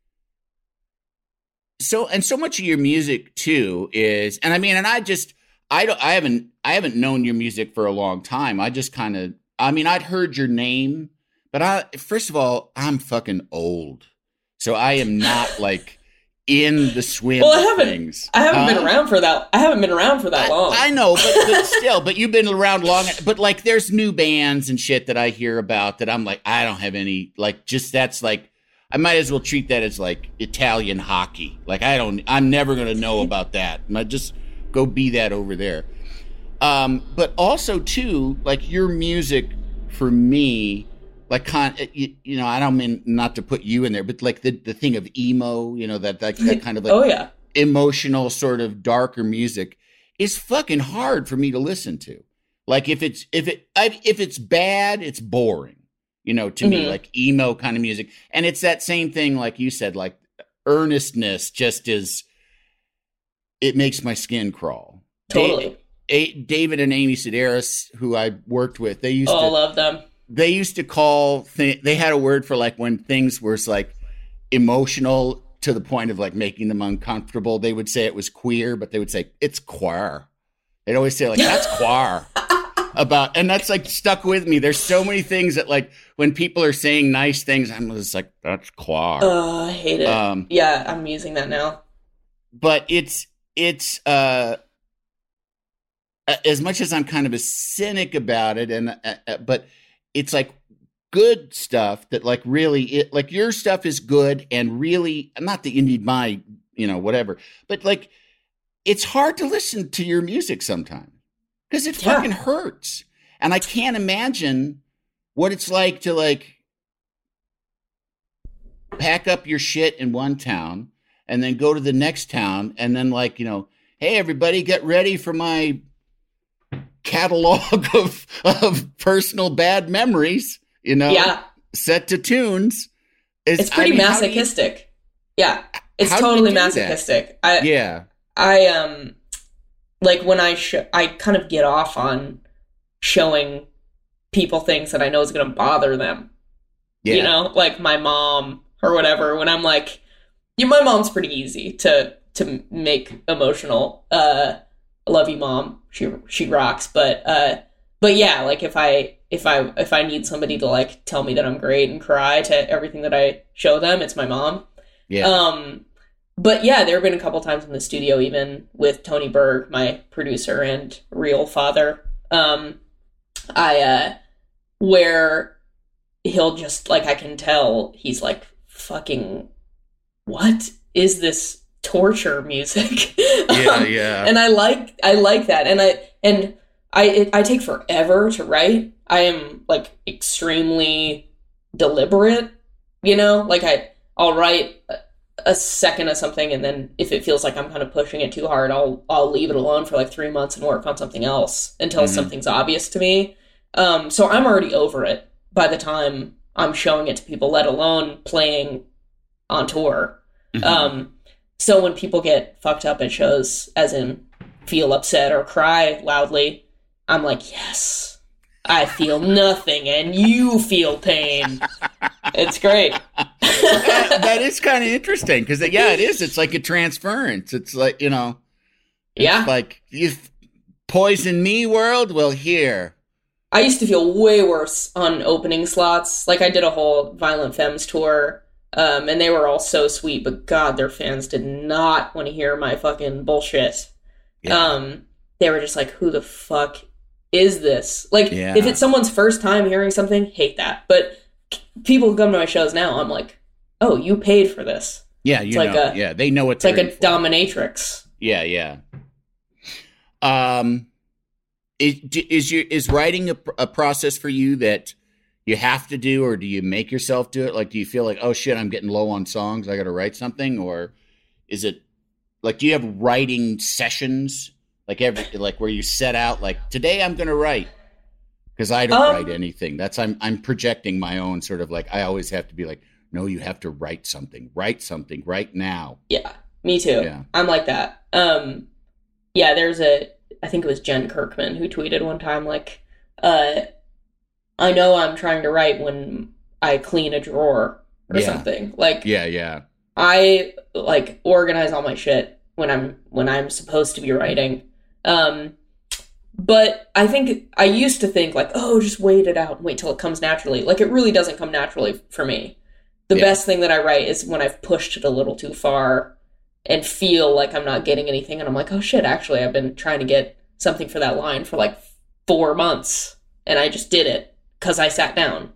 so much of your music too is, and I mean, and I haven't known your music for a long time. I just kind of, I mean, I'd heard your name, but first of all, I'm fucking old, so I am not like in the swim. Well, I haven't been around for that long. I know, but still, but you've been around long. But like, there's new bands and shit that I hear about that I'm like, I don't have any, like, just that's like, I might as well treat that as like Italian hockey. Like, I'm never going to know about that. I might just go be that over there. But also too, like your music for me, like, you know, I don't mean not to put you in there, but like the thing of emo, you know, that kind of like emotional sort of darker music is fucking hard for me to listen to. Like if it's bad, it's boring, you know, to me, like emo kind of music. And it's that same thing, like you said, like earnestness just it makes my skin crawl. Totally. David and Amy Sedaris, who I worked with, they used to love them. They used to call they had a word for like when things were like emotional to the point of like making them uncomfortable. They would say it was queer, but they would say it's queer. They'd always say like that's queer about, and that's like stuck with me. There's so many things that like when people are saying nice things, I'm just like that's queer. I hate it. Yeah, I'm using that now. But it's as much as I'm kind of a cynic about it, and but it's like good stuff that like really like your stuff is good and really, not that you need my, you know, whatever, but like it's hard to listen to your music sometimes because it fucking hurts. And I can't imagine what it's like to like pack up your shit in one town and then go to the next town and then like, you know, hey everybody, get ready for my catalog of personal bad memories, you know, set to tunes. It's pretty masochistic. It's totally masochistic. I like when I kind of get off on showing people things that I know is going to bother them. You know, like my mom or whatever, when I'm like, my mom's pretty easy to make emotional. I love you, Mom. She rocks. But yeah, like if I need somebody to like tell me that I'm great and cry to everything that I show them, it's my mom. Yeah. But yeah, there have been a couple times in the studio, even with Tony Berg, my producer and real father, where he'll just like, I can tell he's like, fucking, what is this torture music? Yeah. And I like that. And I take forever to write. I am like extremely deliberate, you know, like I'll write a second of something, and then if it feels like I'm kind of pushing it too hard, I'll leave it alone for like 3 months and work on something else until something's obvious to me. So I'm already over it by the time I'm showing it to people, let alone playing on tour. So when people get fucked up at shows, as in feel upset or cry loudly, I'm like, yes, I feel nothing and you feel pain. It's great. That is kind of interesting because, yeah, it is. It's like a transference. It's like, you know, it's like, you've poisoned me, world? Well, here. I used to feel way worse on opening slots. Like, I did a whole Violent Femmes tour. And they were all so sweet, but God, their fans did not want to hear my fucking bullshit. Yeah. They were just like, who the fuck is this? Like, if it's someone's first time hearing something, hate that. But people who come to my shows now, I'm like, oh, you paid for this. Yeah, you know. They know what it's like a dominatrix. Yeah. Is writing a process for you that you have to do, or do you make yourself do it? Like, do you feel like, oh shit, I'm getting low on songs, I got to write something? Or is it like, do you have writing sessions, like where you set out, like, today I'm going to write? Because I don't write anything. That's, I'm projecting my own sort of, like, I always have to be like, no, you have to write something right now. Yeah, me too. Yeah. I'm like that. There's I think it was Jen Kirkman who tweeted one time, like, I know I'm trying to write when I clean a drawer or something. Like, I like organize all my shit when I'm supposed to be writing. But I think I used to think like, oh, just wait it out and wait till it comes naturally. Like, it really doesn't come naturally for me. The best thing that I write is when I've pushed it a little too far and feel like I'm not getting anything. And I'm like, oh shit, actually, I've been trying to get something for that line for like 4 months and I just did it because I sat down.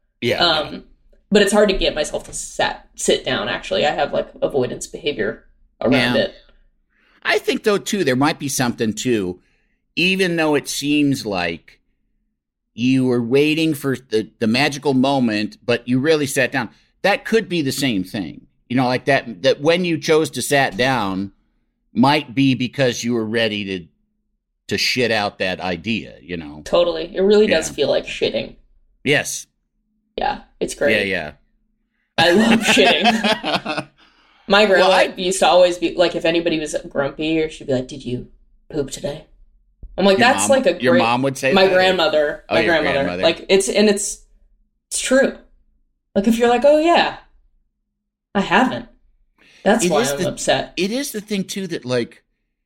But it's hard to get myself to sit down, actually. I have like avoidance behavior around it. I think, though, too, there might be something, too, even though it seems like you were waiting for the magical moment, but you really sat down. That could be the same thing. You know, like that when you chose to sat down might be because you were ready to shit out that idea, you know? Totally. It really does feel like shitting. Yes. Yeah, it's great. Yeah. I love shitting. My grandma used to always be like, if anybody was grumpy, or she'd be like, did you poop today? I'm like, that's like a great... Your mom would say my that? Grandmother. My grandmother. Like, it's true. Like, if you're like, oh yeah, I haven't. That's why I'm upset. It is the thing, too, that, like,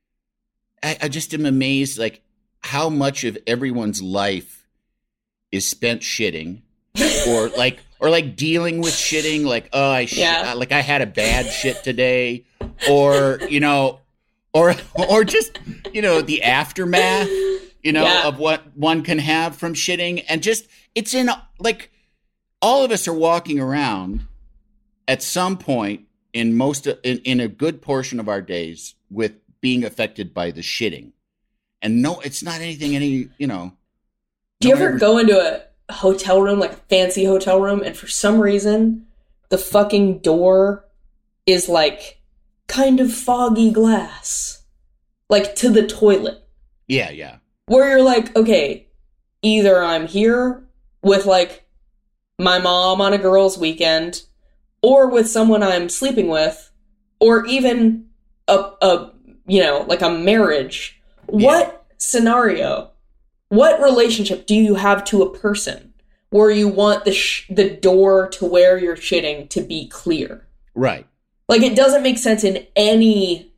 I just am amazed, like, how much of everyone's life is spent shitting, or dealing with shitting, like, oh, like I had a bad shit today, or, you know, or just, you know, the aftermath, you know, of what one can have from shitting, and just, it's in, like, all of us are walking around at some point in a good portion of our days with being affected by the shitting. And no, it's not anything you know. Do you ever go into a hotel room, like a fancy hotel room, and for some reason the fucking door is like kind of foggy glass, like to the toilet? Yeah. Where you're like, okay, either I'm here with like my mom on a girls' weekend, or with someone I'm sleeping with, or even a you know, like a marriage. What scenario, what relationship do you have to a person where you want the door to where you're shitting to be clear? Right. Like, it doesn't make sense in anything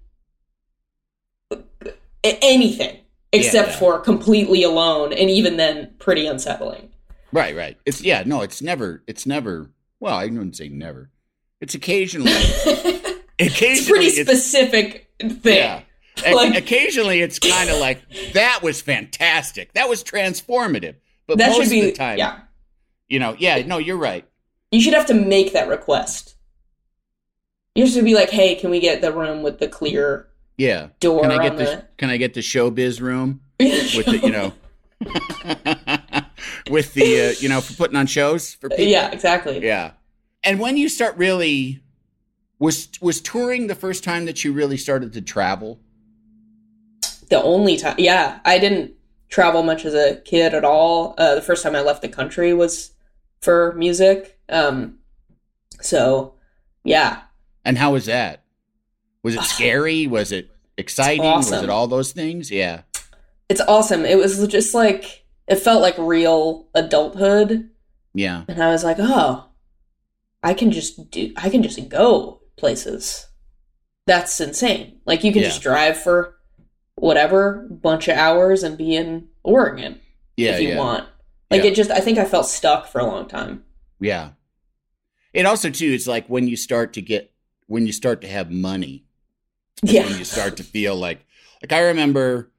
except for completely alone, and even then pretty unsettling. Right. It's never, well, I wouldn't say never. It's occasionally it's a pretty specific thing. Yeah. Like, occasionally it's kind of like, that was fantastic. That was transformative. But that most of the time, you know, no, you're right. You should have to make that request. You should be like, hey, can we get the room with the clear door? Can I get the showbiz room with the, you know, with the, you know, for putting on shows for people? Yeah, exactly. Yeah. And when you start really, was touring the first time that you really started to travel? The only time, yeah. I didn't travel much as a kid at all. The first time I left the country was for music. So, yeah. And how was that? Was it scary? Was it exciting? Awesome. Was it all those things? Yeah. It's awesome. It was just like, it felt like real adulthood. Yeah. And I was like, oh, I can just go places. That's insane. Like, you can just drive for whatever bunch of hours and be in Oregon if you want. Like, I think I felt stuck for a long time. Yeah. It also, too, it's like when you start to have money. Yeah. When you start to feel like I remember,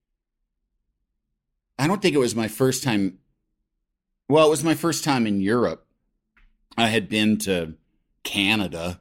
I don't think it was my first time. Well, it was my first time in Europe. I had been to Canada,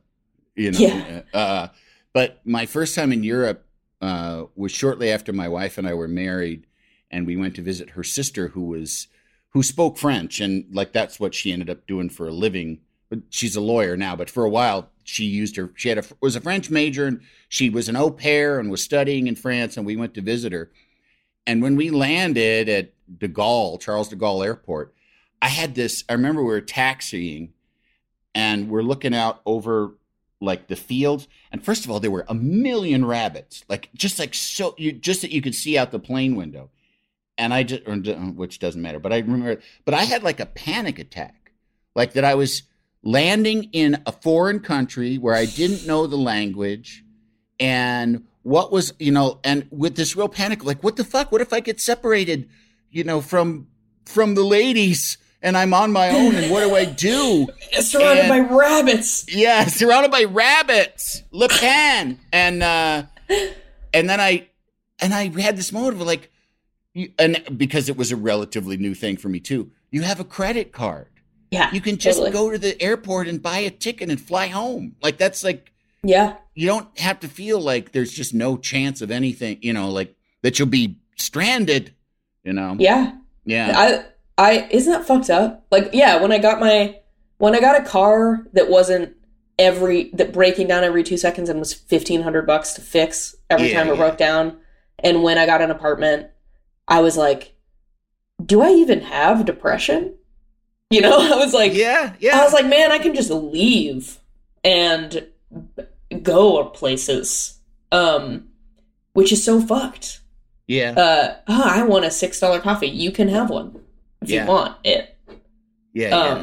but my first time in Europe was shortly after my wife and I were married, and we went to visit her sister who spoke French, and like that's what she ended up doing for a living. But she's a lawyer now, but for a while she was a French major, and she was an au pair and was studying in France, and we went to visit her. And when we landed at Charles de Gaulle Airport, I remember we were taxiing and we're looking out over like the fields. And first of all, there were a million rabbits, that you could see out the plane window. And which doesn't matter, but I remember, but I had like a panic attack, like that I was landing in a foreign country where I didn't know the language, and what was, and with this real panic, like, what the fuck? What if I get separated, from the ladies and I'm on my own, and what do I do? Surrounded by rabbits. Yeah, surrounded by rabbits. Le Pen. And then I had this moment of like, and because it was a relatively new thing for me too, you have a credit card. Yeah. You can just go to the airport and buy a ticket and fly home. Like, that's like, yeah. You don't have to feel like there's just no chance of anything, like that you'll be stranded, Yeah. Yeah. Isn't that fucked up? Like, yeah, when I got a car that wasn't that breaking down every 2 seconds and was $1,500 to fix every time it broke down. And when I got an apartment, I was like, do I even have depression? I was like, yeah. I was like, man, I can just leave and go places, which is so fucked. Yeah. I want a $6 coffee. You can have one if you want it. Yeah.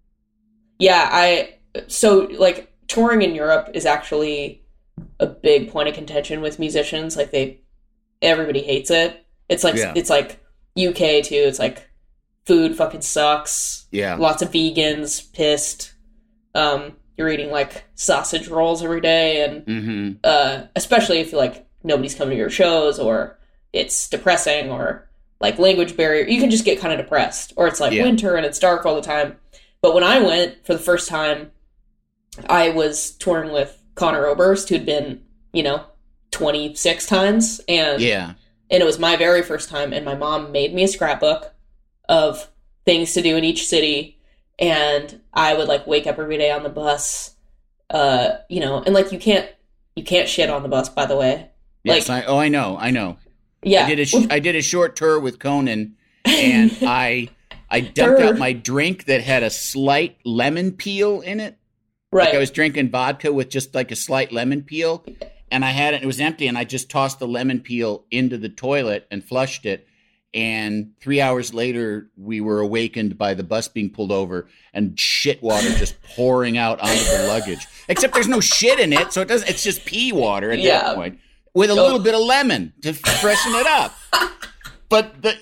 So like touring in Europe is actually a big point of contention with musicians. Like everybody hates it. It's like UK too. It's like food fucking sucks. Yeah. Lots of vegans pissed. You're eating like sausage rolls every day, and especially if like nobody's coming to your shows, or it's depressing, or like language barrier, you can just get kind of depressed, or it's like winter and it's dark all the time. But when I went for the first time, I was touring with Conor Oberst, who'd been 26 times, and it was my very first time, and my mom made me a scrapbook of things to do in each city. And I would like wake up every day on the bus, and like you can't shit on the bus, by the way. Yes, like, I know. Yeah, I did a short tour with Conan, and I dumped out my drink that had a slight lemon peel in it. Right. Like I was drinking vodka with just like a slight lemon peel, and I had it. It was empty, and I just tossed the lemon peel into the toilet and flushed it. And 3 hours later, we were awakened by the bus being pulled over and shit water just pouring out onto the luggage. Except there's no shit in it, so it doesn't. It's just pee water at that point, with a little bit of lemon to freshen it up. But the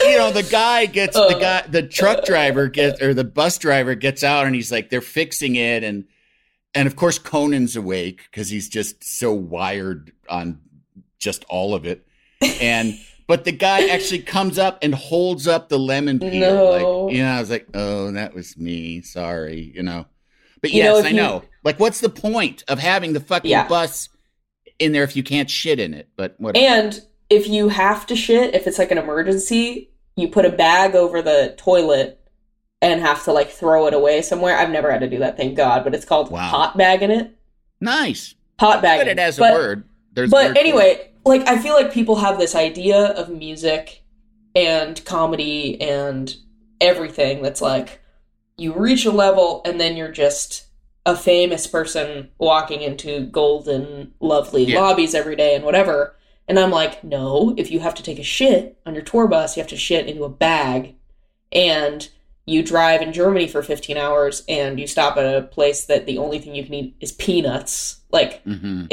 truck driver the bus driver gets out, and he's like, they're fixing it, and of course Conan's awake because he's just so wired on just all of it, and. But the guy actually comes up and holds up the lemon peel. No. Like, I was like, oh, that was me. Sorry, But yes, I know. Like, what's the point of having the fucking bus in there if you can't shit in it? But whatever. And if you have to shit, if it's like an emergency, you put a bag over the toilet and have to like throw it away somewhere. I've never had to do that, thank God, but it's called hot bagging it. Nice. Hot bagging. But it has a word. But anyway, like I feel like people have this idea of music and comedy and everything that's like you reach a level and then you're just a famous person walking into golden, lovely lobbies every day and whatever. And I'm like, no, if you have to take a shit on your tour bus, you have to shit into a bag, and you drive in Germany for 15 hours and you stop at a place that the only thing you can eat is peanuts. Like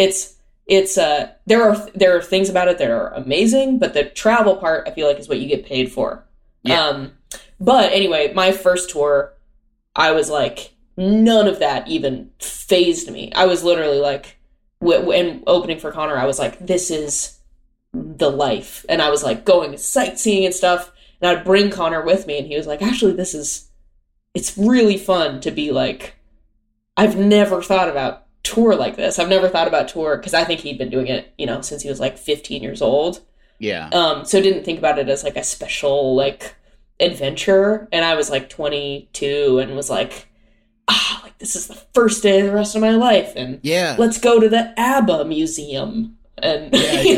there are things about it that are amazing, but the travel part I feel like is what you get paid for. Yeah. But anyway, my first tour, I was like, none of that even fazed me. I was literally like, when opening for Connor, I was like, this is the life. And I was like going sightseeing and stuff. And I'd bring Connor with me, and he was like, actually, it's really fun to be like, I've never thought about tour like this. I've never thought about tour, because I think he'd been doing it, since he was like 15 years old. Yeah. So didn't think about it as like a special like adventure. And I was like 22 and was like, like this is the first day of the rest of my life, and let's go to the ABBA museum. And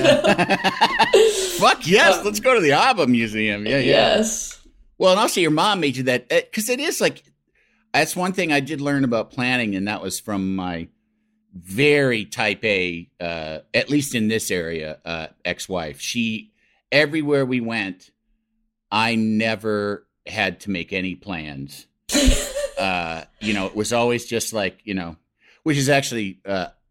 fuck yes, let's go to the ABBA museum. Yes. Well, and also your mom made you that, because it is like, that's one thing I did learn about planning, and that was from my very type A, at least in this area, ex-wife. She, everywhere we went, I never had to make any plans. It was always just like, which is actually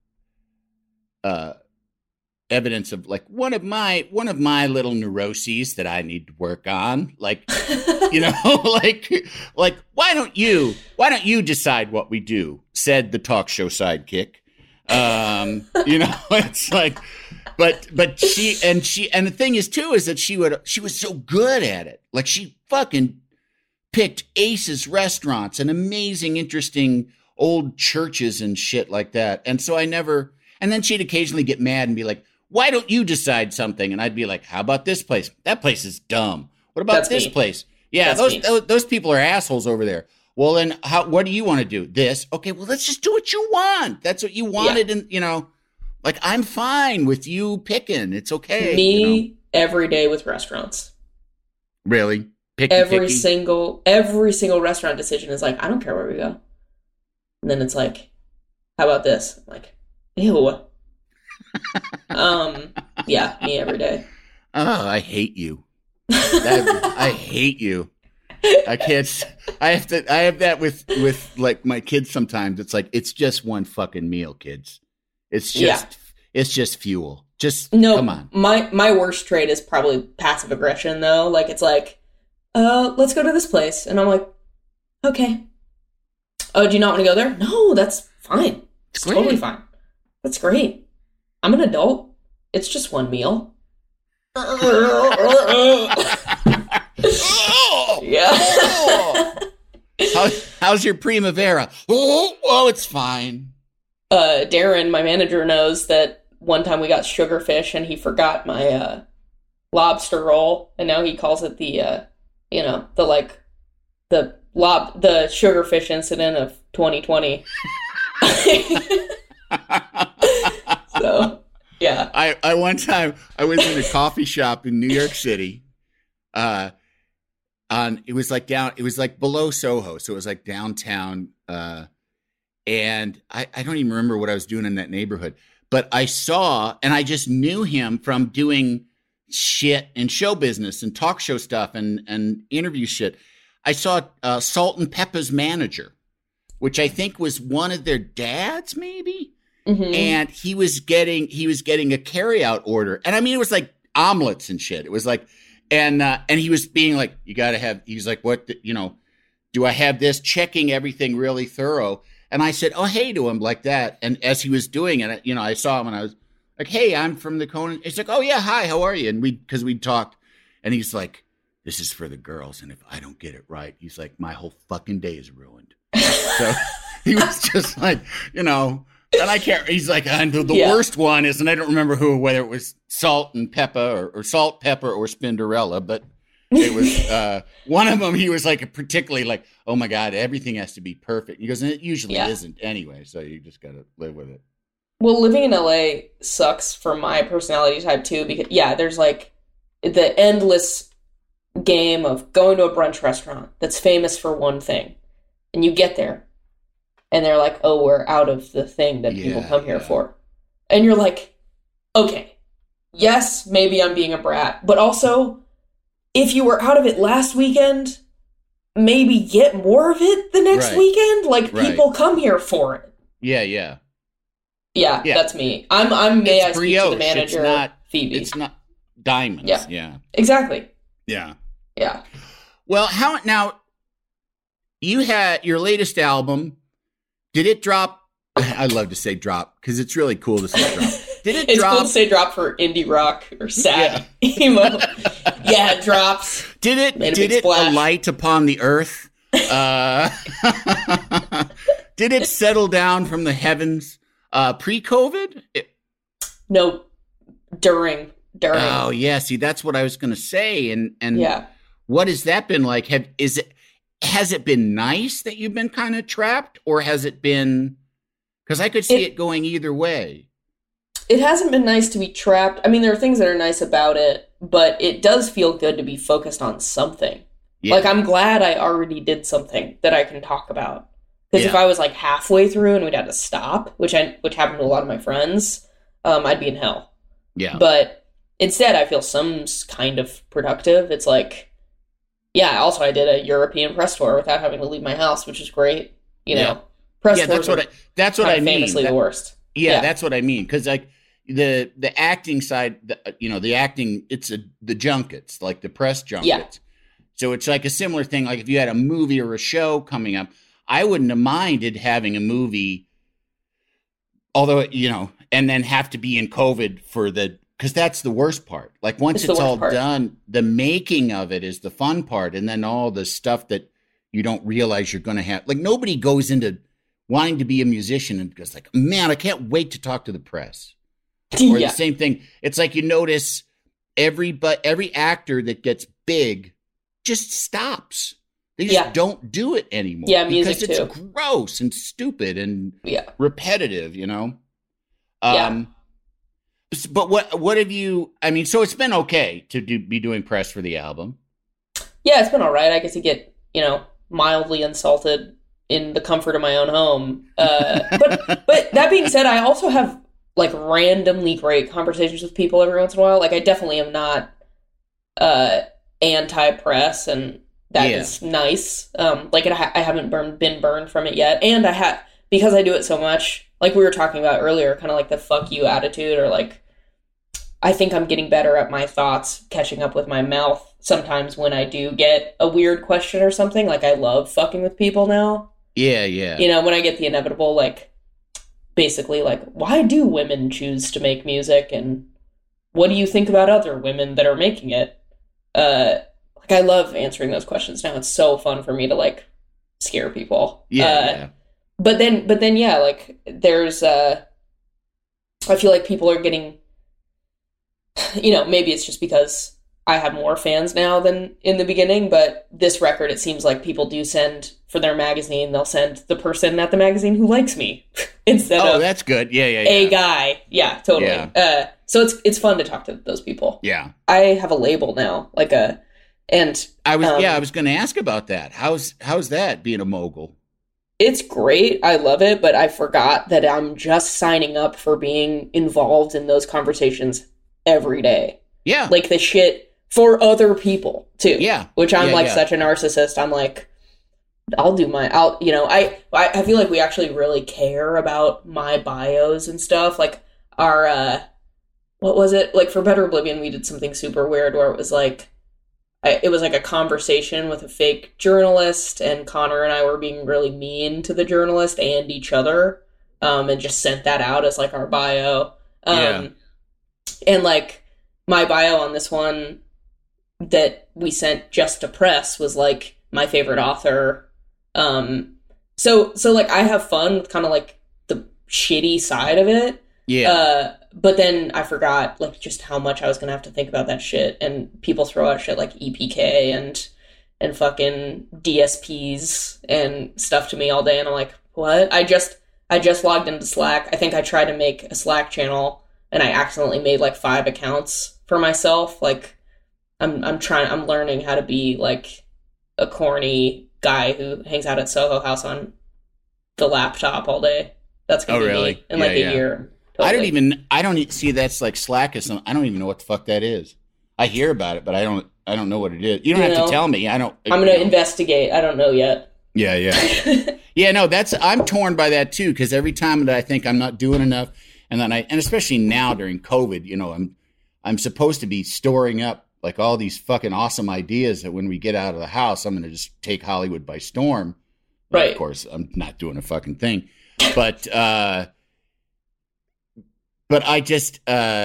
evidence of like one of my little neuroses that I need to work on. Like, like why don't you decide what we do? Said the talk show sidekick. It's like, but she and the thing is too is that she was so good at it. Like she fucking picked Ace's restaurants and amazing, interesting old churches and shit like that. And so and then she'd occasionally get mad and be like, why don't you decide something? And I'd be like, how about this place? That place is dumb. What about this place? Yeah, those people are assholes over there. Well, then what do you want to do? This. Okay, well, let's just do what you want. That's what you wanted. Yeah. And, like, I'm fine with you picking. It's okay. Every day with restaurants. Really? Every single restaurant decision is like, I don't care where we go. And then it's like, how about this? I'm like, ew. Yeah, me every day. Oh, I hate you. I hate you. I can't. I have that with like my kids sometimes. It's like, it's just one fucking meal, kids. It's just fuel. Just come on. My worst trait is probably passive aggression though. Like it's like, let's go to this place. And I'm like, okay. Oh, do you not want to go there? No, that's fine. It's totally fine. That's great. I'm an adult. It's just one meal. Yeah. How's your Primavera? Oh, it's fine. Darren, my manager, knows that one time we got sugarfish and he forgot my lobster roll, and now he calls it the sugarfish incident of 2020. So, yeah. I one time I was in a coffee shop in New York City. It was like below Soho, so it was like downtown. And I don't even remember what I was doing in that neighborhood, but I saw, and I just knew him from doing shit in show business and talk show stuff and interview shit. I saw Salt and Peppa's manager, which I think was one of their dads, maybe. Mm-hmm. And he was getting a carryout order, and I mean it was like omelets and shit. It was like, and he was being like, you got to have. He's like, what? Do I have this? Checking everything really thorough. And I said, oh hey to him like that. And as he was doing it, I saw him and I was like, hey, I'm from the Conan. He's like, oh yeah, hi, how are you? And because we talked, and he's like, this is for the girls, and if I don't get it right, he's like, my whole fucking day is ruined. So he was just like, and I can't, he's like, and the worst one is, and I don't remember whether it was Salt and Peppa or Salt, Pepper, or Spinderella, but It was one of them. He was like particularly like, oh my God, everything has to be perfect. He goes, and it usually isn't anyway. So you just got to live with it. Well, living in LA sucks for my personality type too, because there's like the endless game of going to a brunch restaurant that's famous for one thing, and you get there and they're like, oh, we're out of the thing that people come here for. And you're like, okay, yes, maybe I'm being a brat, but also if you were out of it last weekend, maybe get more of it the next weekend. Like people come here for it. Yeah, that's me. I'm may I speak to the manager, Phoebe. It's not diamonds. Yeah. Exactly. Yeah. Well, how now? You had your latest album. Did it drop? I love to say drop because it's really cool to say drop. Did it it's drop? Cool to say drop for indie rock or sad emo. Yeah, it drops. Did it alight upon the earth? Did it settle down from the heavens pre-COVID? No, during. Oh yeah, see that's what I was going to say, and what has that been like? Has it been nice that you've been kind of trapped, or has it been? Because I could see it going either way. It hasn't been nice to be trapped. I mean, there are things that are nice about it, but it does feel good to be focused on something. Yeah. Like, I'm glad I already did something that I can talk about. Because if I was like halfway through and we'd have to stop, which happened to a lot of my friends, I'd be in hell. Yeah. But instead, I feel some kind of productive. It's like, also I did a European press tour without having to leave my house, which is great. You know, press tours that's what I mean. Famously the worst. Yeah, that's what I mean. Because like the acting side, the acting, it's the junkets, like the press junkets. Yeah. So it's like a similar thing. Like if you had a movie or a show coming up, I wouldn't have minded having a movie, although, and then have to be in COVID because that's the worst part. Like once it's all done, the making of it is the fun part. And then all the stuff that you don't realize you're going to have. Like nobody goes into wanting to be a musician and goes like, man, I can't wait to talk to the press. Or the same thing. It's like you notice every actor that gets big just stops. They just don't do it anymore. Yeah, music because it's gross and stupid and repetitive, But what have you? I mean, so it's been okay to be doing press for the album. Yeah, it's been all right. I guess you get mildly insulted in the comfort of my own home. But that being said, I also have like randomly great conversations with people every once in a while. Like I definitely am not anti-press, and that is nice. I haven't been burned from it yet, and because I do it so much. Like we were talking about earlier, kind of like the fuck you attitude, or like, I think I'm getting better at my thoughts, catching up with my mouth sometimes when I do get a weird question or something. Like I love fucking with people now. Yeah. When I get the inevitable, like, basically like, why do women choose to make music? And what do you think about other women that are making it? Like I love answering those questions now. It's so fun for me to like scare people. Yeah. But then, like there's, I feel like people are getting, maybe it's just because I have more fans now than in the beginning, but this record, it seems like people do send for their magazine, they'll send the person at the magazine who likes me instead of that's good. Yeah. A guy. Yeah, totally. Yeah. So it's fun to talk to those people. Yeah. I have a label now, I was going to ask about that. How's that being a mogul? It's great. I love it, but I forgot that I'm just signing up for being involved in those conversations every day. Yeah. Like the shit for other people too. Yeah. Which I'm such a narcissist. I'm like, I feel like we actually really care about my bios and stuff. Like our, what was it? Like for Better Oblivion, we did something super weird where it was like a conversation with a fake journalist, and Connor and I were being really mean to the journalist and each other, and just sent that out as like our bio. And like my bio on this one that we sent just to press was like my favorite author. So like I have fun with kind of like the shitty side of it. Yeah. but then I forgot like just how much I was gonna have to think about that shit. And people throw out shit like EPK and fucking DSPs and stuff to me all day, and I'm like, what? I just logged into Slack. I think I tried to make a Slack channel and I accidentally made like 5 accounts for myself. Like I'm learning how to be like a corny guy who hangs out at Soho House on the laptop all day. That's gonna be me in like a year. Totally. I don't see that's like Slack or something. I don't even know what the fuck that is. I hear about it, but I don't know what it is. You don't have to tell me. I'm going to investigate. I don't know yet. Yeah. Yeah, no, I'm torn by that too, because every time that I think I'm not doing enough, and especially now during COVID, you know, I'm supposed to be storing up like all these fucking awesome ideas that when we get out of the house, I'm going to just take Hollywood by storm. Right. Well, of course, I'm not doing a fucking thing, but I just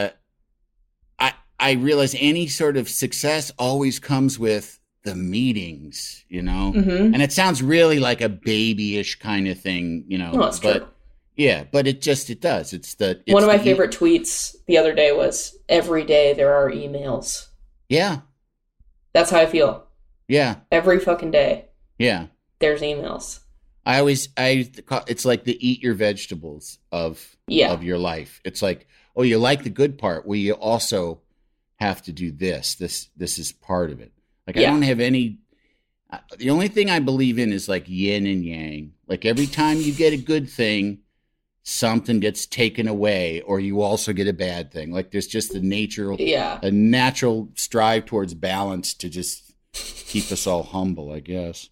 I realize any sort of success always comes with the meetings, you know, and it sounds really like a babyish kind of thing, you know. No, it's true. Yeah, but it does. It's one of my favorite tweets the other day was, "Every day there are emails." Yeah, that's how I feel. Yeah, every fucking day. Yeah, there's emails. It's like the eat your vegetables of your life. It's like, oh, you like the good part. Well, you also have to do this. This is part of it. Like, I don't have any. The only thing I believe in is like yin and yang. Like every time you get a good thing, something gets taken away, or you also get a bad thing. Like there's just a natural strive towards balance to just keep us all humble, I guess.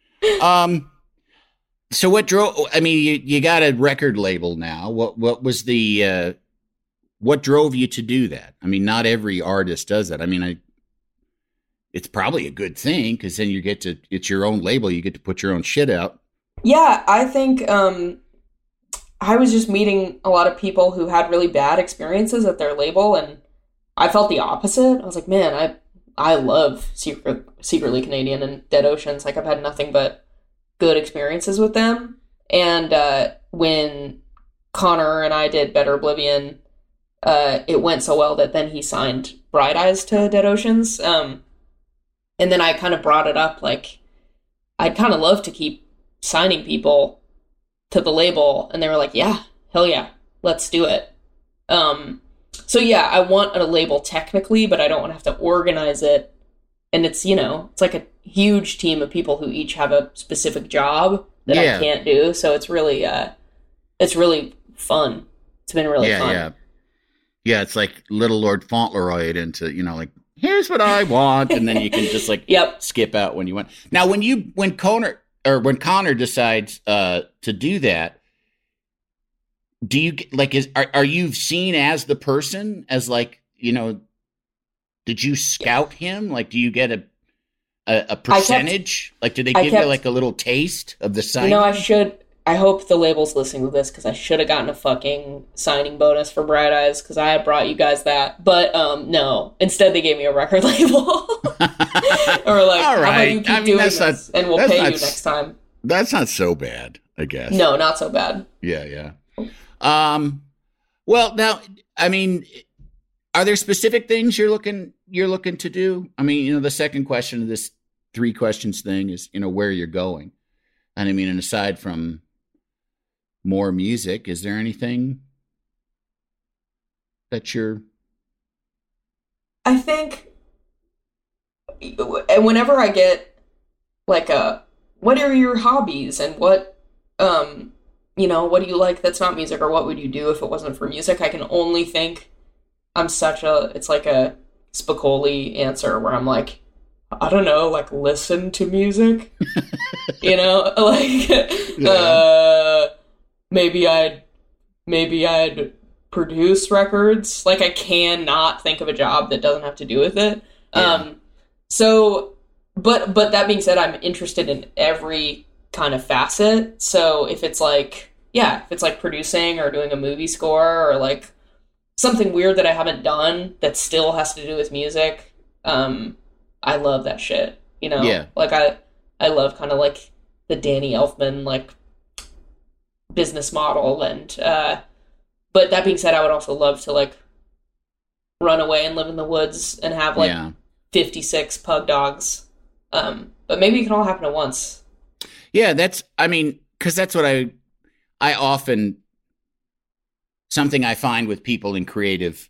So what drove? I mean, you got a record label now. What was the? What drove you to do that? I mean, not every artist does that. I mean, it's probably a good thing because then it's your own label. You get to put your own shit out. Yeah, I think I was just meeting a lot of people who had really bad experiences at their label, and I felt the opposite. I was like, man, I love Secretly Canadian and Dead Oceans. Like, I've had nothing but good experiences with them. And when Connor and I did Better Oblivion, it went so well that then he signed Bright Eyes to Dead Oceans. And then I kind of brought it up, like, I'd kind of love to keep signing people to the label. And they were like, yeah, hell yeah, let's do it. So yeah, I want a label technically, but I don't want to have to organize it. And it's, you know, it's like a huge team of people who each have a specific job that I can't do. So it's really fun. It's been really fun. Yeah, it's like Little Lord Fauntleroy into, you know, like, here's what I want, and then you can just like skip out when you want. Now, when Connor decides to do that, do you like are you seen as the person, as like, you know, did you scout him? Like, do you get a percentage? Like, did they give you like a little taste of the signing? You know, I hope the label's listening to this, because I should have gotten a fucking signing bonus for Bright Eyes, because I had brought you guys that. But no. Instead, they gave me a record label. Or like, all right. How about you keep doing this, and we'll pay you next time. That's not so bad, I guess. No, not so bad. Yeah. Well, now, I mean, are there specific things you're looking to do? I mean, you know, the second question of this 3 questions thing is, you know, where you're going. And I mean, and aside from more music, is there anything that I think whenever I get like what are your hobbies, and what you know, what do you like that's not music, or what would you do if it wasn't for music, I can only think it's like a Spicoli answer where I'm like, I don't know, like, listen to music. You know, like maybe I'd produce records. Like, I cannot think of a job that doesn't have to do with it. So, but that being said, I'm interested in every kind of facet. So if it's like producing or doing a movie score, or like something weird that I haven't done that still has to do with music, I love that shit, you know? Yeah. Like, I love kind of like the Danny Elfman, like, business model, and But that being said, I would also love to like run away and live in the woods and have like 56 pug dogs. But maybe it can all happen at once. Yeah, because that's what I often, something I find with people in creative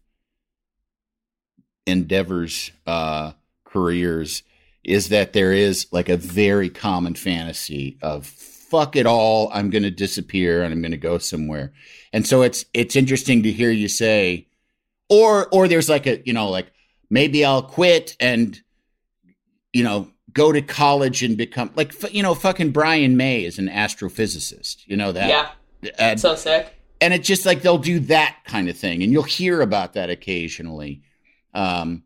endeavors, careers, is that there is like a very common fantasy of fuck it all, I'm going to disappear and I'm going to go somewhere. And so it's interesting to hear you say, or there's like a, like maybe I'll quit and, go to college and become like, fucking Brian May is an astrophysicist, that. Yeah. And, so sick. And it's just like, they'll do that kind of thing. And you'll hear about that occasionally. And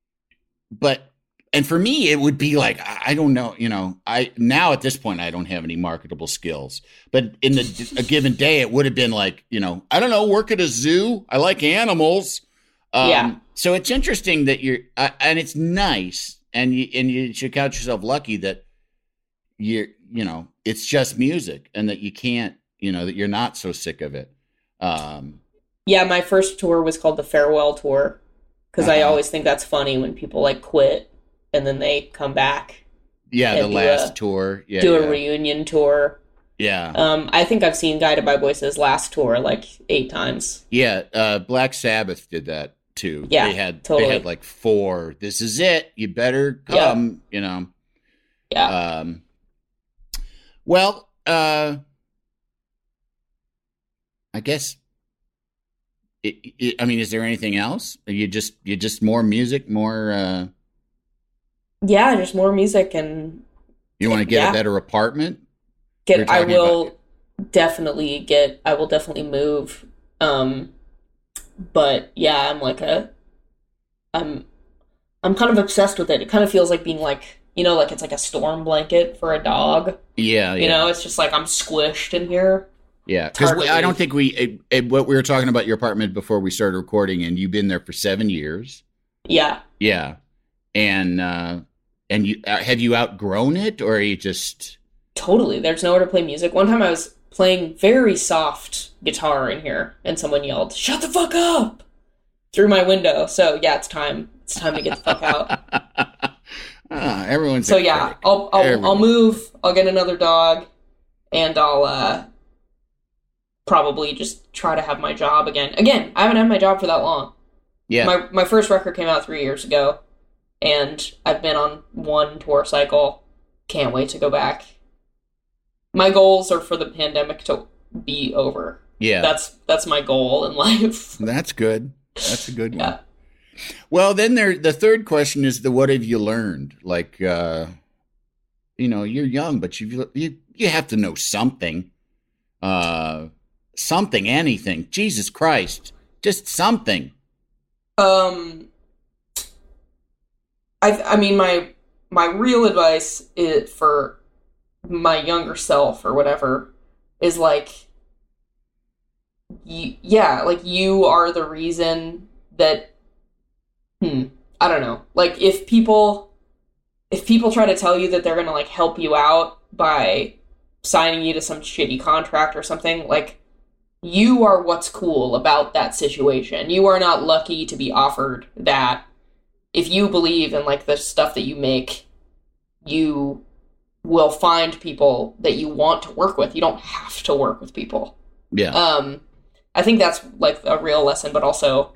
for me, it would be like, I don't know, now at this point, I don't have any marketable skills, but in a given day, it would have been like, I don't know, work at a zoo. I like animals. So it's interesting that and it's nice. And you should count yourself lucky that it's just music and that you can't, that you're not so sick of it. My first tour was called the Farewell Tour because I always think that's funny when people like quit and then they come back. Yeah, the last tour. Yeah, do a reunion tour. Yeah. I think I've seen Guided by Voices last tour like 8 times. Yeah, Black Sabbath did that too. Yeah, they had like 4. This is it. You better come. Yeah. Well, I guess. Is there anything else? You just more music, more. Yeah, just more music, and you want to get a better apartment. I will definitely move. But yeah, I'm kind of obsessed with it. It kind of feels like being like, like it's like a storm blanket for a dog. Yeah. It's just like I'm squished in here. Yeah, because I don't think what we were talking about your apartment before we started recording, and you've been there for 7 years. Yeah. Yeah, and you have you outgrown it, or are you just totally? There's nowhere to play music. One time I was playing very soft guitar in here, and someone yelled, "Shut the fuck up!" through my window. So yeah, it's time. It's time to get the fuck out. Everyone's so yeah. I'll move. I'll get another dog, and I'll probably just try to have my job again. Again, I haven't had my job for that long. Yeah. My first record came out 3 years ago, and I've been on 1 tour cycle. Can't wait to go back. My goals are for the pandemic to be over. Yeah. That's my goal in life. That's good. That's a good one. Yeah. Well, then the third question is what have you learned? Like, you're young, but you have to know something. Something, anything. Jesus Christ. Just something. My real advice is for my younger self or whatever is like, you are the reason that, I don't know. Like if people try to tell you that they're going to like help you out by signing you to some shitty contract or something, like you are what's cool about that situation. You are not lucky to be offered that. If you believe in like the stuff that you make, you will find people that you want to work with. You don't have to work with people. Yeah. I think that's like a real lesson, but also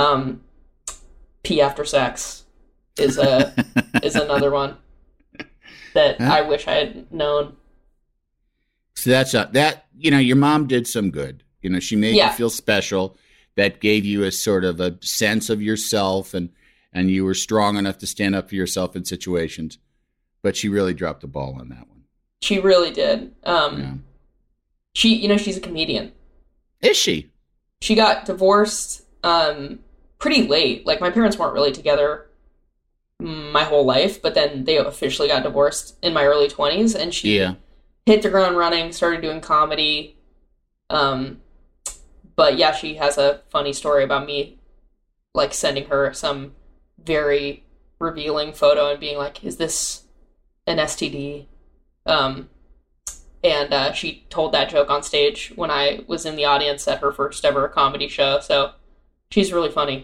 pee after sex is another one that I wish I had known. So that's that, your mom did some good. She made you feel special. That gave you a sort of a sense of yourself and you were strong enough to stand up for yourself in situations. But she really dropped the ball on that one. She really did. She's a comedian. Is she? She got divorced pretty late. Like, my parents weren't really together my whole life, but then they officially got divorced in my early 20s, and she hit the ground running, started doing comedy. But yeah, she has a funny story about me, like, sending her some very revealing photo and being like, is this an STD? And she told that joke on stage when I was in the audience at her first ever comedy show. So she's really funny.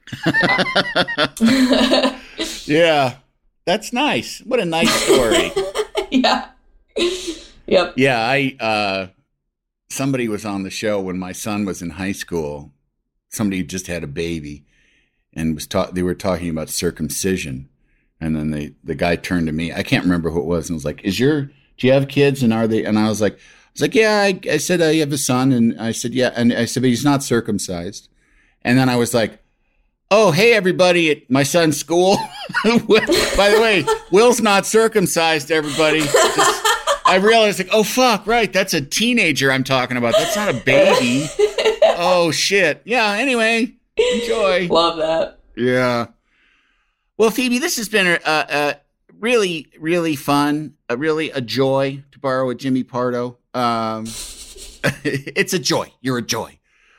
Yeah. Yeah. That's nice. What a nice story. Yeah. Yep. Yeah. Somebody was on the show when my son was in high school. Somebody just had a baby and they were talking about circumcision. And then the guy turned to me. I can't remember who it was. And was like, do you have kids? And are they? And I was like, yeah, I said, I have a son. And I said, yeah. And I said, but he's not circumcised. And then I was like, oh, hey, everybody at my son's school. By the way, Will's not circumcised, everybody. I realized, like, oh, fuck, right. That's a teenager I'm talking about. That's not a baby. Oh, shit. Yeah, anyway, enjoy. Love that. Yeah. Well, Phoebe, this has been a really, really fun, really a joy, to borrow a Jimmy Pardo. It's a joy. You're a joy.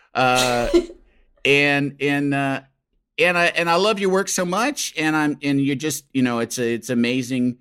And I love your work so much, and you're just, it's amazing.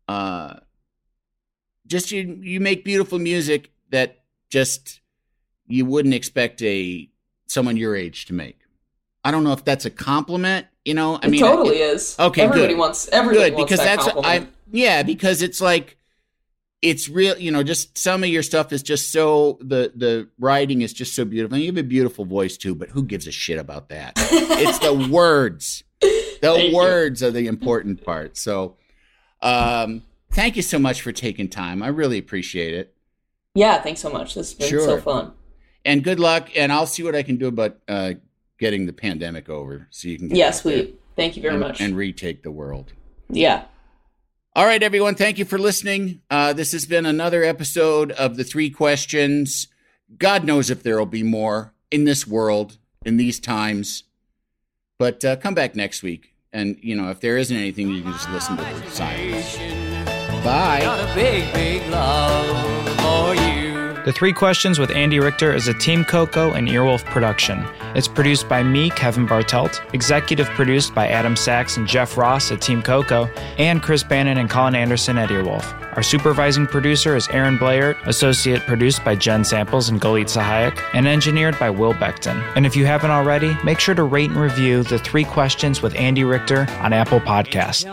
Just you make beautiful music that just you wouldn't expect someone your age to make. I don't know if that's a compliment, I mean, it totally is. Okay, everybody good. wants because that that's compliment. because it's like it's real, just some of your stuff is just so the writing is just so beautiful. And you have a beautiful voice too, but who gives a shit about that? It's the words. The words are the important part. So, thank you so much for taking time. I really appreciate it. Yeah, thanks so much. This has been so fun. And good luck. And I'll see what I can do about getting the pandemic over, so you can get sweet. Thank you very much. And retake the world. Yeah. All right, everyone. Thank you for listening. This has been another episode of The Three Questions. God knows if there will be more in this world, in these times. But come back next week. And, if there isn't anything, you can just listen to the silence. Bye. Got a big, big love for you. The Three Questions with Andy Richter is a Team Coco and Earwolf production. It's produced by me, Kevin Bartelt, executive produced by Adam Sachs and Jeff Ross at Team Coco, and Chris Bannon and Colin Anderson at Earwolf. Our supervising producer is Aaron Blair, associate produced by Jen Samples and Galit Sahayak, and engineered by Will Beckton. And if you haven't already, make sure to rate and review The Three Questions with Andy Richter on Apple Podcasts.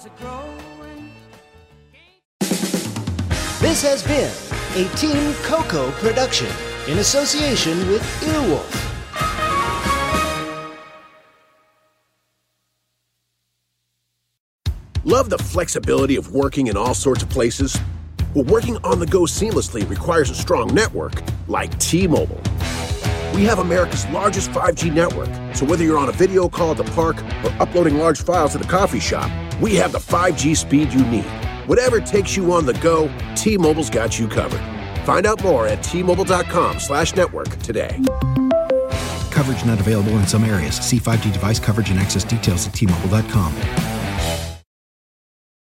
This has been a Team Coco production in association with Earwolf. Love the flexibility of working in all sorts of places? Well, working on the go seamlessly requires a strong network like T-Mobile. We have America's largest 5G network, so whether you're on a video call at the park or uploading large files at the coffee shop, we have the 5G speed you need. Whatever takes you on the go, T-Mobile's got you covered. Find out more at T-Mobile.com/network today. Coverage not available in some areas. See 5G device coverage and access details at T-Mobile.com.